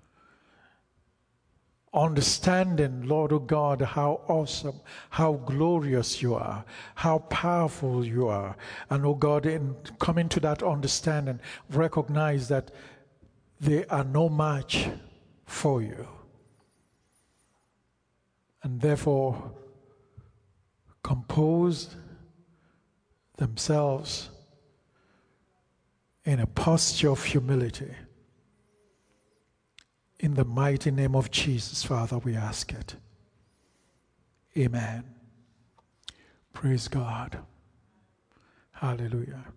Understanding, Lord, oh God, how awesome, how glorious you are, how powerful you are. And, oh God, in coming to that understanding, recognize that they are no match for you. And therefore, compose themselves in a posture of humility. In the mighty name of Jesus, Father, we ask it. Amen. Praise God. Hallelujah.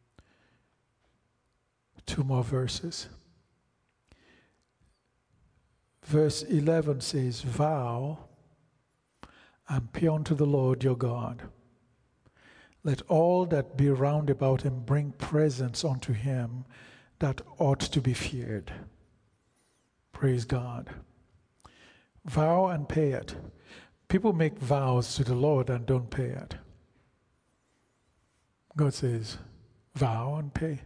Two more verses. Verse eleven says, vow and pay unto the Lord your God. Let all that be round about him bring presents unto him that ought to be feared. Praise God. Vow and pay it. People make vows to the Lord and don't pay it. God says, vow and pay.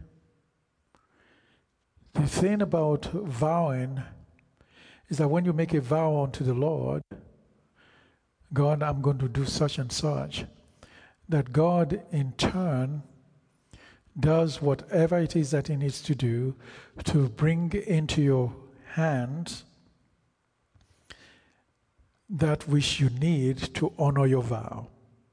The thing about vowing is that when you make a vow unto the Lord, God, I'm going to do such and such, that God in turn does whatever it is that he needs to do to bring into your hands that which you need to honor your vow.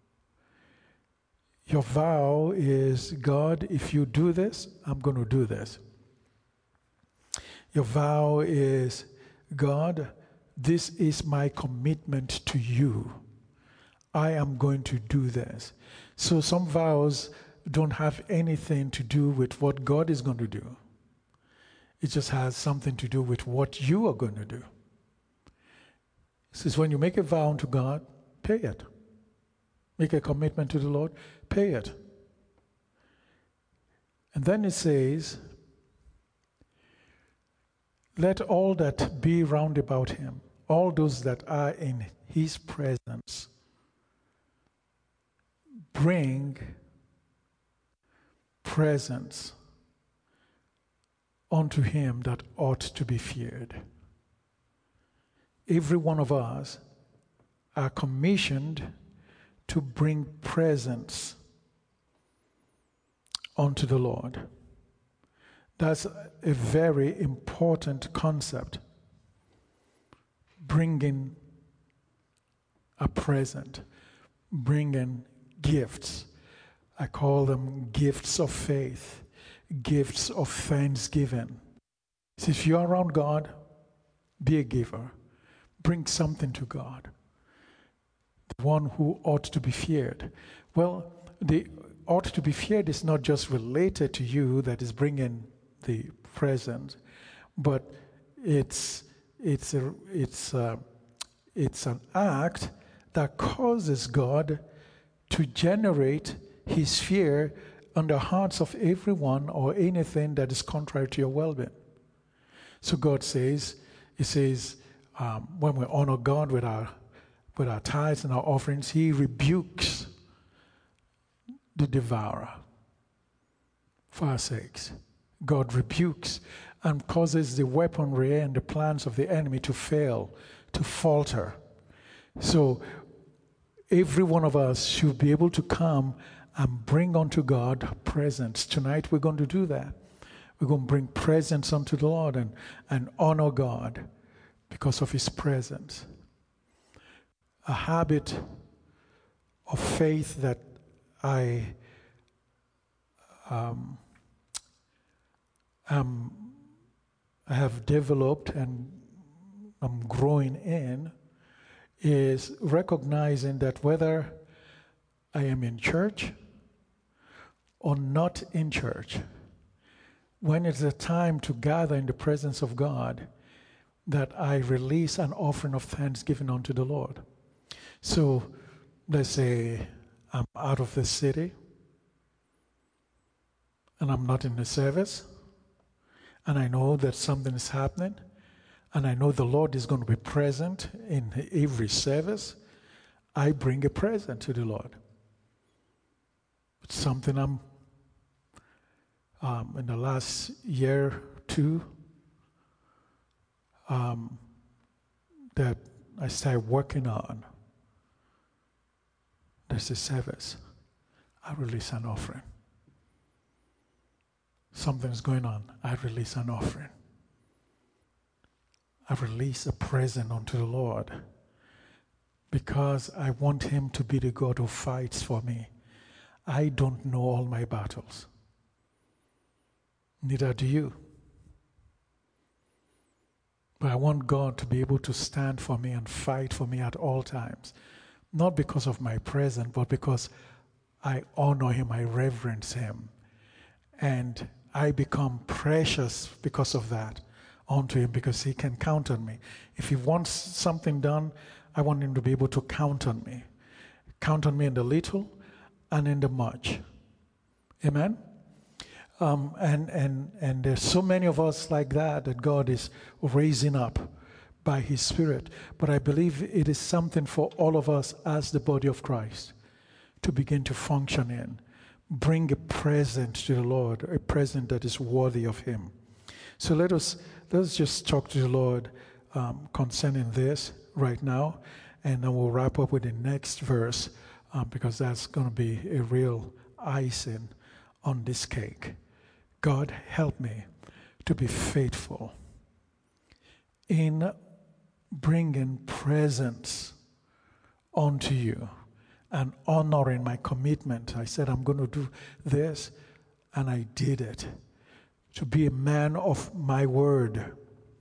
Your vow is, God, if you do this, I'm going to do this. Your vow is, God, this is my commitment to you. I am going to do this. So some vows don't have anything to do with what God is going to do. It just has something to do with what you are going to do. It says when you make a vow unto God, pay it. Make a commitment to the Lord, pay it. And then it says, let all that be round about him, all those that are in his presence, bring presents unto him that ought to be feared. Every one of us are commissioned to bring presents unto the Lord. That's a very important concept. Bringing a present, bringing gifts. I call them gifts of faith, gifts of thanksgiving. So if you're around God, be a giver. Bring something to God. The one who ought to be feared. Well, the ought to be feared is not just related to you that is bringing the present, but it's it's a, it's a, it's an act that causes God to generate his fear on the hearts of everyone or anything that is contrary to your well-being. So God says, he says, um, when we honor God with our with our tithes and our offerings, he rebukes the devourer for our sakes. God rebukes and causes the weaponry and the plans of the enemy to fail, to falter. So every one of us should be able to come and bring unto God presents. Tonight we're going to do that. We're going to bring presents unto the Lord and, and honor God because of his presence. A habit of faith that I um, am, I have developed and I'm growing in is recognizing that whether I am in church or not in church, when it's a time to gather in the presence of God, that I release an offering of thanksgiving unto the Lord. So let's say I'm out of the city and I'm not in the service, and I know that something is happening, and I know the Lord is going to be present in every service. I bring a present to the Lord. It's something I'm, um, in the last year or two, um, that I started working on. There's a service. I release an offering. Something's going on. I release an offering. I release a present unto the Lord because I want him to be the God who fights for me. I don't know all my battles. Neither do you. But I want God to be able to stand for me and fight for me at all times. Not because of my present, but because I honor him, I reverence him. And I become precious because of that unto him, because he can count on me. If he wants something done, I want him to be able to count on me. Count on me in the little and in the much. Amen? Um, and, and, and there's so many of us like that that God is raising up by his Spirit. But I believe it is something for all of us as the body of Christ to begin to function in. Bring a present to the Lord, a present that is worthy of him. So let us let's just talk to the Lord um, concerning this right now, and then we'll wrap up with the next verse um, because that's going to be a real icing on this cake. God, help me to be faithful in bringing presents unto you and honoring my commitment. I said, I'm going to do this, and I did it. To be a man of my word.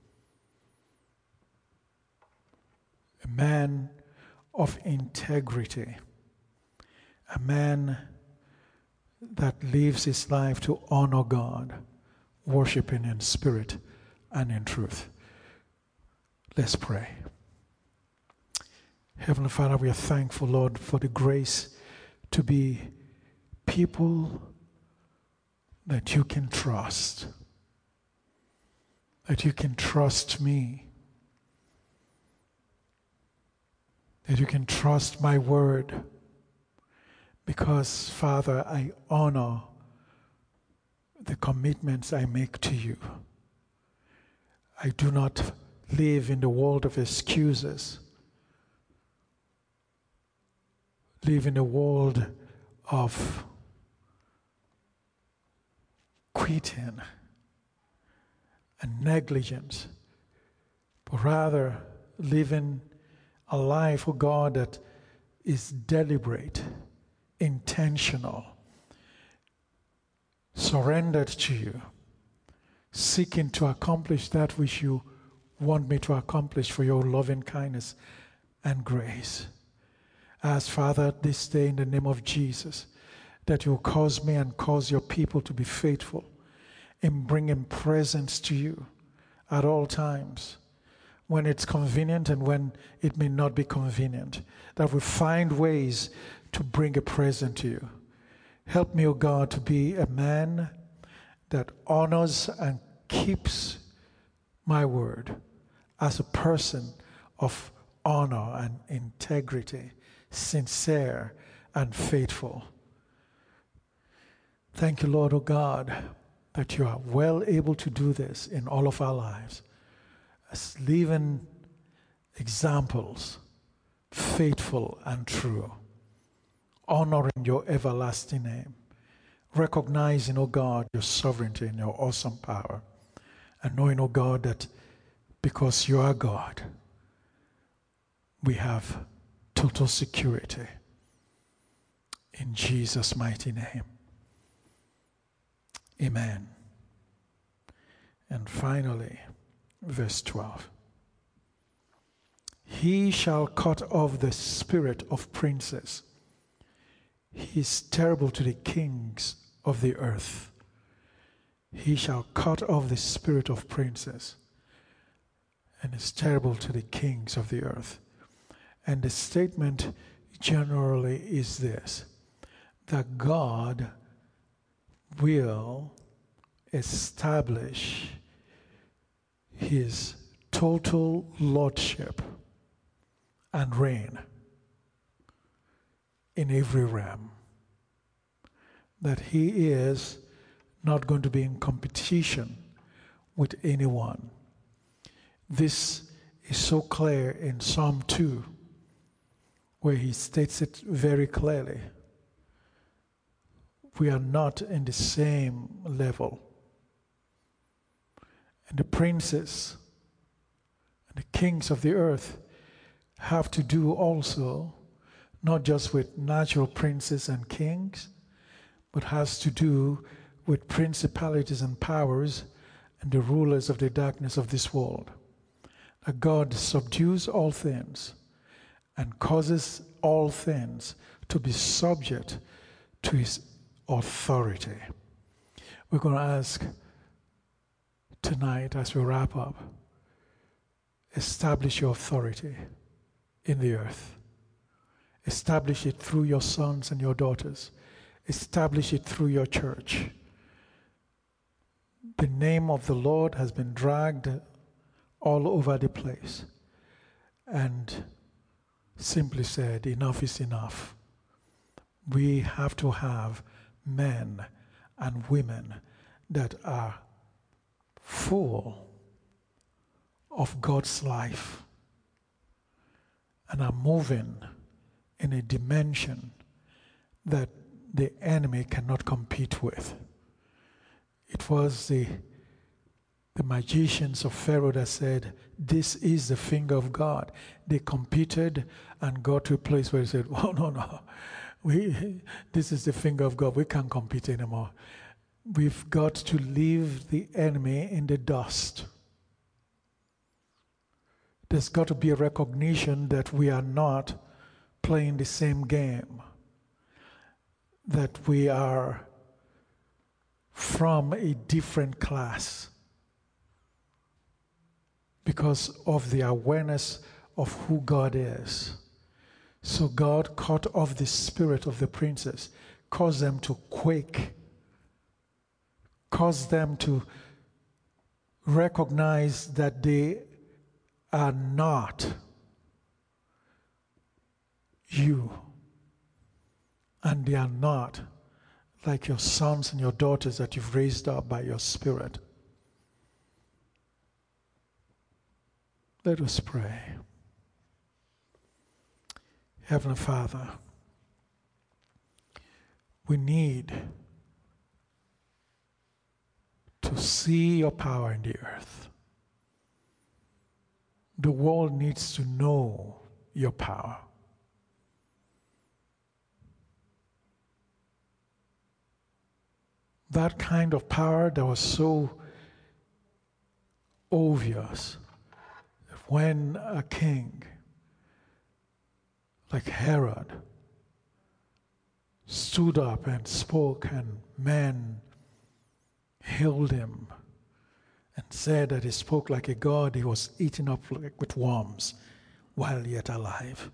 A man of integrity. A man that lives his life to honor God, worshiping in spirit and in truth. Let's pray. Heavenly Father, we are thankful, Lord, for the grace to be people that you can trust. That you can trust me. That you can trust my word. Because, Father, I honor the commitments I make to you. I do not live in the world of excuses. Live in a world of quitting and negligence, but rather living a life, oh God, that is deliberate, intentional, surrendered to you, seeking to accomplish that which you want me to accomplish for your loving kindness and grace. Ask, Father, this day in the name of Jesus, that you will cause me and cause your people to be faithful in bringing presents to you at all times, when it's convenient and when it may not be convenient, that we find ways to bring a present to you. Help me, O God, to be a man that honors and keeps my word as a person of honor and integrity, sincere and faithful. Thank you, Lord, O God, that you are well able to do this in all of our lives as living examples, faithful and true, honoring your everlasting name, recognizing, O God, your sovereignty and your awesome power, and knowing, O God, that because you are God, we have total security. In Jesus' mighty name. Amen. And finally, verse twelve. He shall cut off the spirit of princes. He is terrible to the kings of the earth. He shall cut off the spirit of princes, and is terrible to the kings of the earth. And the statement generally is this, that God will establish his total lordship and reign in every realm. That he is not going to be in competition with anyone. This is so clear in Psalm two, where he states it very clearly. We are not in the same level. And the princes and the kings of the earth have to do also, not just with natural princes and kings, but has to do with principalities and powers and the rulers of the darkness of this world. That God subdues all things and causes all things to be subject to his authority. We're going to ask tonight as we wrap up, establish your authority in the earth. Establish it through your sons and your daughters. Establish it through your church. The name of the Lord has been dragged all over the place. And simply said, enough is enough. We have to have men and women that are full of God's life and are moving in a dimension that the enemy cannot compete with. It was the, the magicians of Pharaoh that said, this is the finger of God. They competed and got to a place where they said, oh, no, no. We, this is the finger of God. We can't compete anymore. We've got to leave the enemy in the dust. There's got to be a recognition that we are not playing the same game, that we are from a different class because of the awareness of who God is. So God cut off the spirit of the princes, caused them to quake, caused them to recognize that they are not you, and they are not like your sons and your daughters that you've raised up by your spirit. Let us pray. Heavenly Father, we need to see your power in the earth. The world needs to know your power. That kind of power that was so obvious when a king like Herod stood up and spoke, and men hailed him and said that he spoke like a god. He was eaten up with worms while yet alive.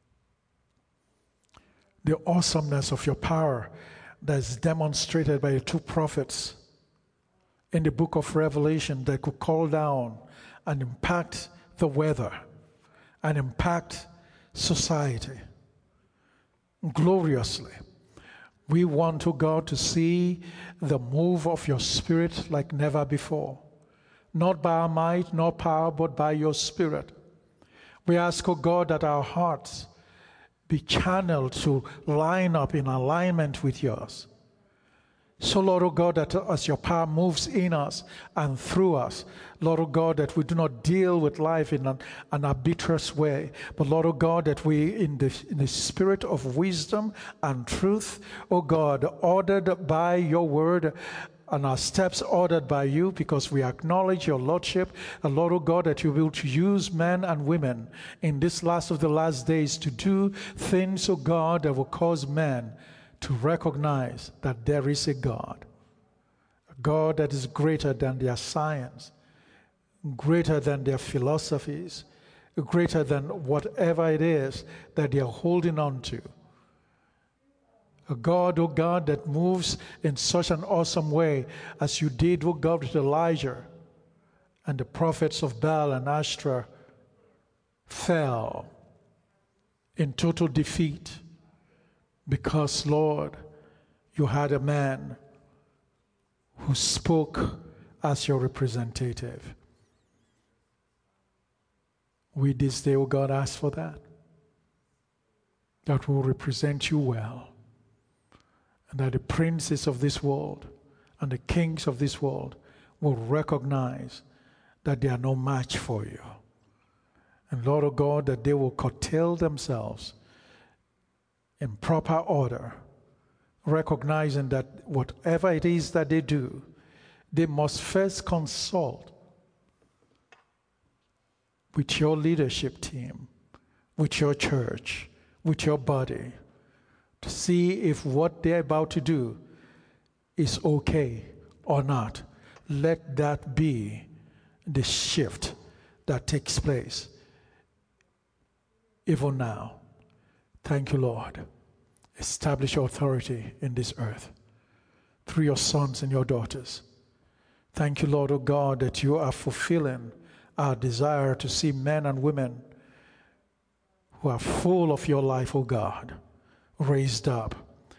The awesomeness of your power that's demonstrated by the two prophets in the book of Revelation that could call down and impact the weather and impact society gloriously. We want, oh God, to see the move of your spirit like never before. Not by our might nor power, but by your spirit. We ask, oh God, that our hearts be channeled to line up in alignment with yours. So, Lord, oh God, that as your power moves in us and through us, Lord, oh God, that we do not deal with life in an, an arbitrary way, but Lord, oh God, that we, in the, in the spirit of wisdom and truth, oh God, ordered by your word, and our steps ordered by you, because we acknowledge your Lordship, and Lord, oh God, that you will to use men and women in this last of the last days to do things, oh God, that will cause men to recognize that there is a God, a God that is greater than their science, greater than their philosophies, greater than whatever it is that they are holding on to. A God, oh God, that moves in such an awesome way as you did, oh God, with Elijah, and the prophets of Baal and Ashtoreth fell in total defeat because, Lord, you had a man who spoke as your representative. We this day, oh God, ask for that, that will represent you well, and that the princes of this world and the kings of this world will recognize that they are no match for you. And Lord, oh God, that they will curtail themselves in proper order, recognizing that whatever it is that they do, they must first consult with your leadership team, with your church, with your body, to see if what they're about to do is okay or not. Let that be the shift that takes place even now. Thank you, Lord. Establish your authority in this earth through your sons and your daughters. Thank you, Lord, oh God, that you are fulfilling our desire to see men and women who are full of your life, oh God, raised up.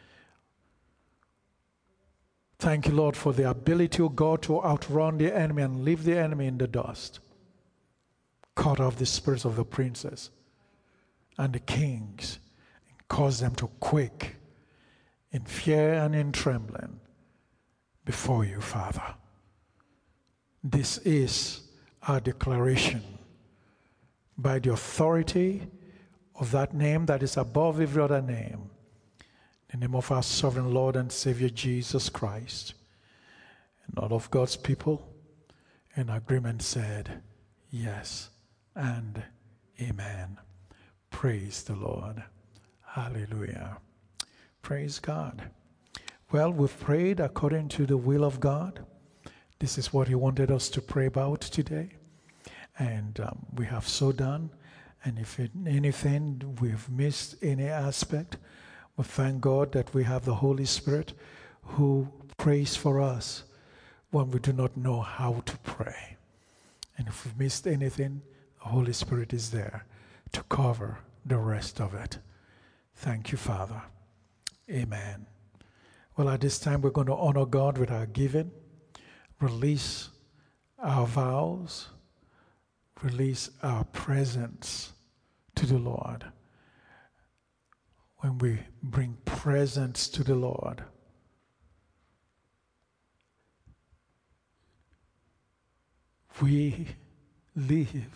Thank you, Lord, for the ability, oh God, to outrun the enemy and leave the enemy in the dust. Cut off the spirits of the princes and the kings and cause them to quake in fear and in trembling before you, Father. This is our declaration by the authority of that name that is above every other name, in the name of our sovereign Lord and Savior Jesus Christ. And all of God's people in agreement said, yes and amen. Praise the Lord. Hallelujah. Praise God. Well, we've prayed according to the will of God. This is what he wanted us to pray about today. And um, we have so done. And if in anything we've missed any aspect, we thank God that we have the Holy Spirit who prays for us when we do not know how to pray. And if we've missed anything, the Holy Spirit is there to cover the rest of it. Thank you, Father. Amen. Well, at this time, we're going to honor God with our giving, release our vows, release our presents to the Lord. When we bring presents to the Lord, we live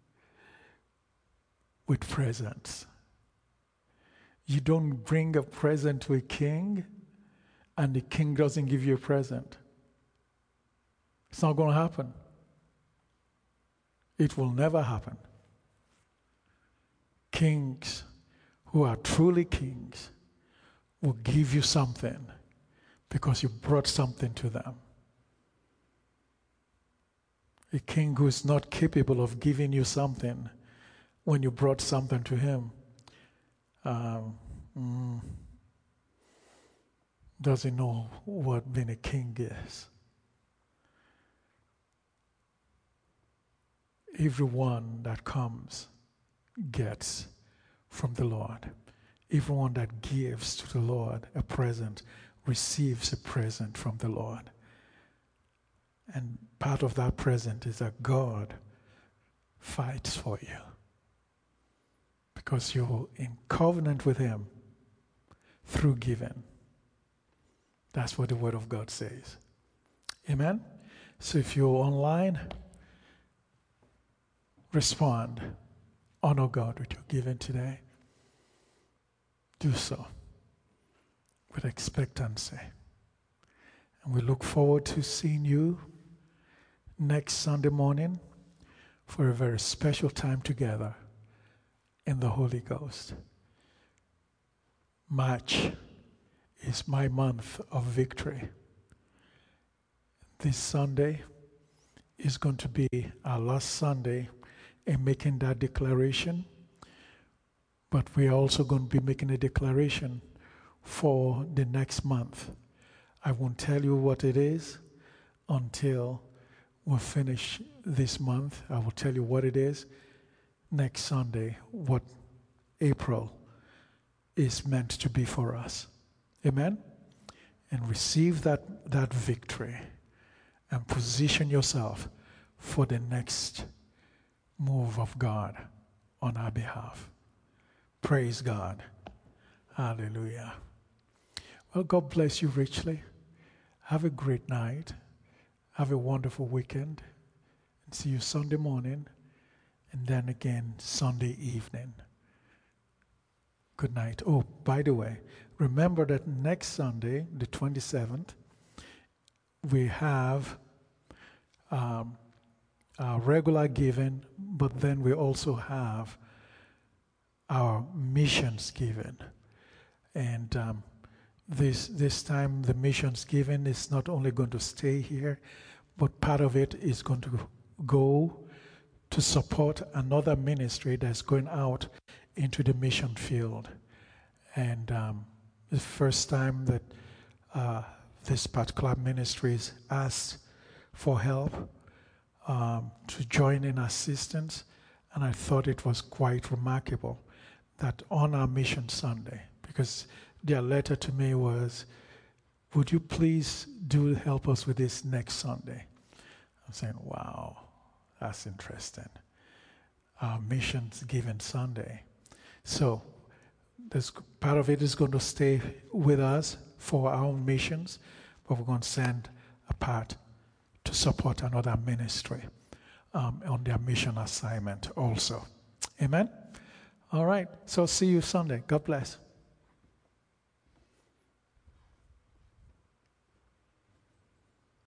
with presents. You don't bring a present to a king and the king doesn't give you a present. It's not going to happen. It will never happen. Kings who are truly kings will give you something because you brought something to them. A king who is not capable of giving you something when you brought something to him um, mm, doesn't know what being a king is. Everyone that comes gets from the Lord. Everyone that gives to the Lord a present receives a present from the Lord. And part of that present is that God fights for you because you're in covenant with him through giving. That's what the Word of God says. Amen? So if you're online, respond. Honor God with your giving today. Do so with expectancy. And we look forward to seeing you next Sunday morning for a very special time together in the Holy Ghost. March is my month of victory. This Sunday is going to be our last Sunday in making that declaration, but we're also going to be making a declaration for the next month. I won't tell you what it is until we finish this month. I will tell you what it is next Sunday, what April is meant to be for us. Amen? And receive that, that victory and position yourself for the next move of God on our behalf. Praise God. Hallelujah. Well, God bless you richly. Have a great night. Have a wonderful weekend. And see you Sunday morning. And then again Sunday evening. Good night. Oh, by the way, remember that next Sunday, the twenty-seventh, we have um, our regular giving, but then we also have our missions giving. And um, this this time the missions giving is not only going to stay here, but part of it is going to go to support another ministry that's going out into the mission field. And um, the first time that uh, this particular ministry is asked for help um, to join in assistance, and I thought it was quite remarkable that on our mission Sunday, because their letter to me was, would you please do help us with this next Sunday? I'm saying, wow, that's interesting. Our missions given Sunday. So this part of it is going to stay with us for our own missions, but we're going to send a part to support another ministry um, on their mission assignment also. Amen? All right. So see you Sunday. God bless.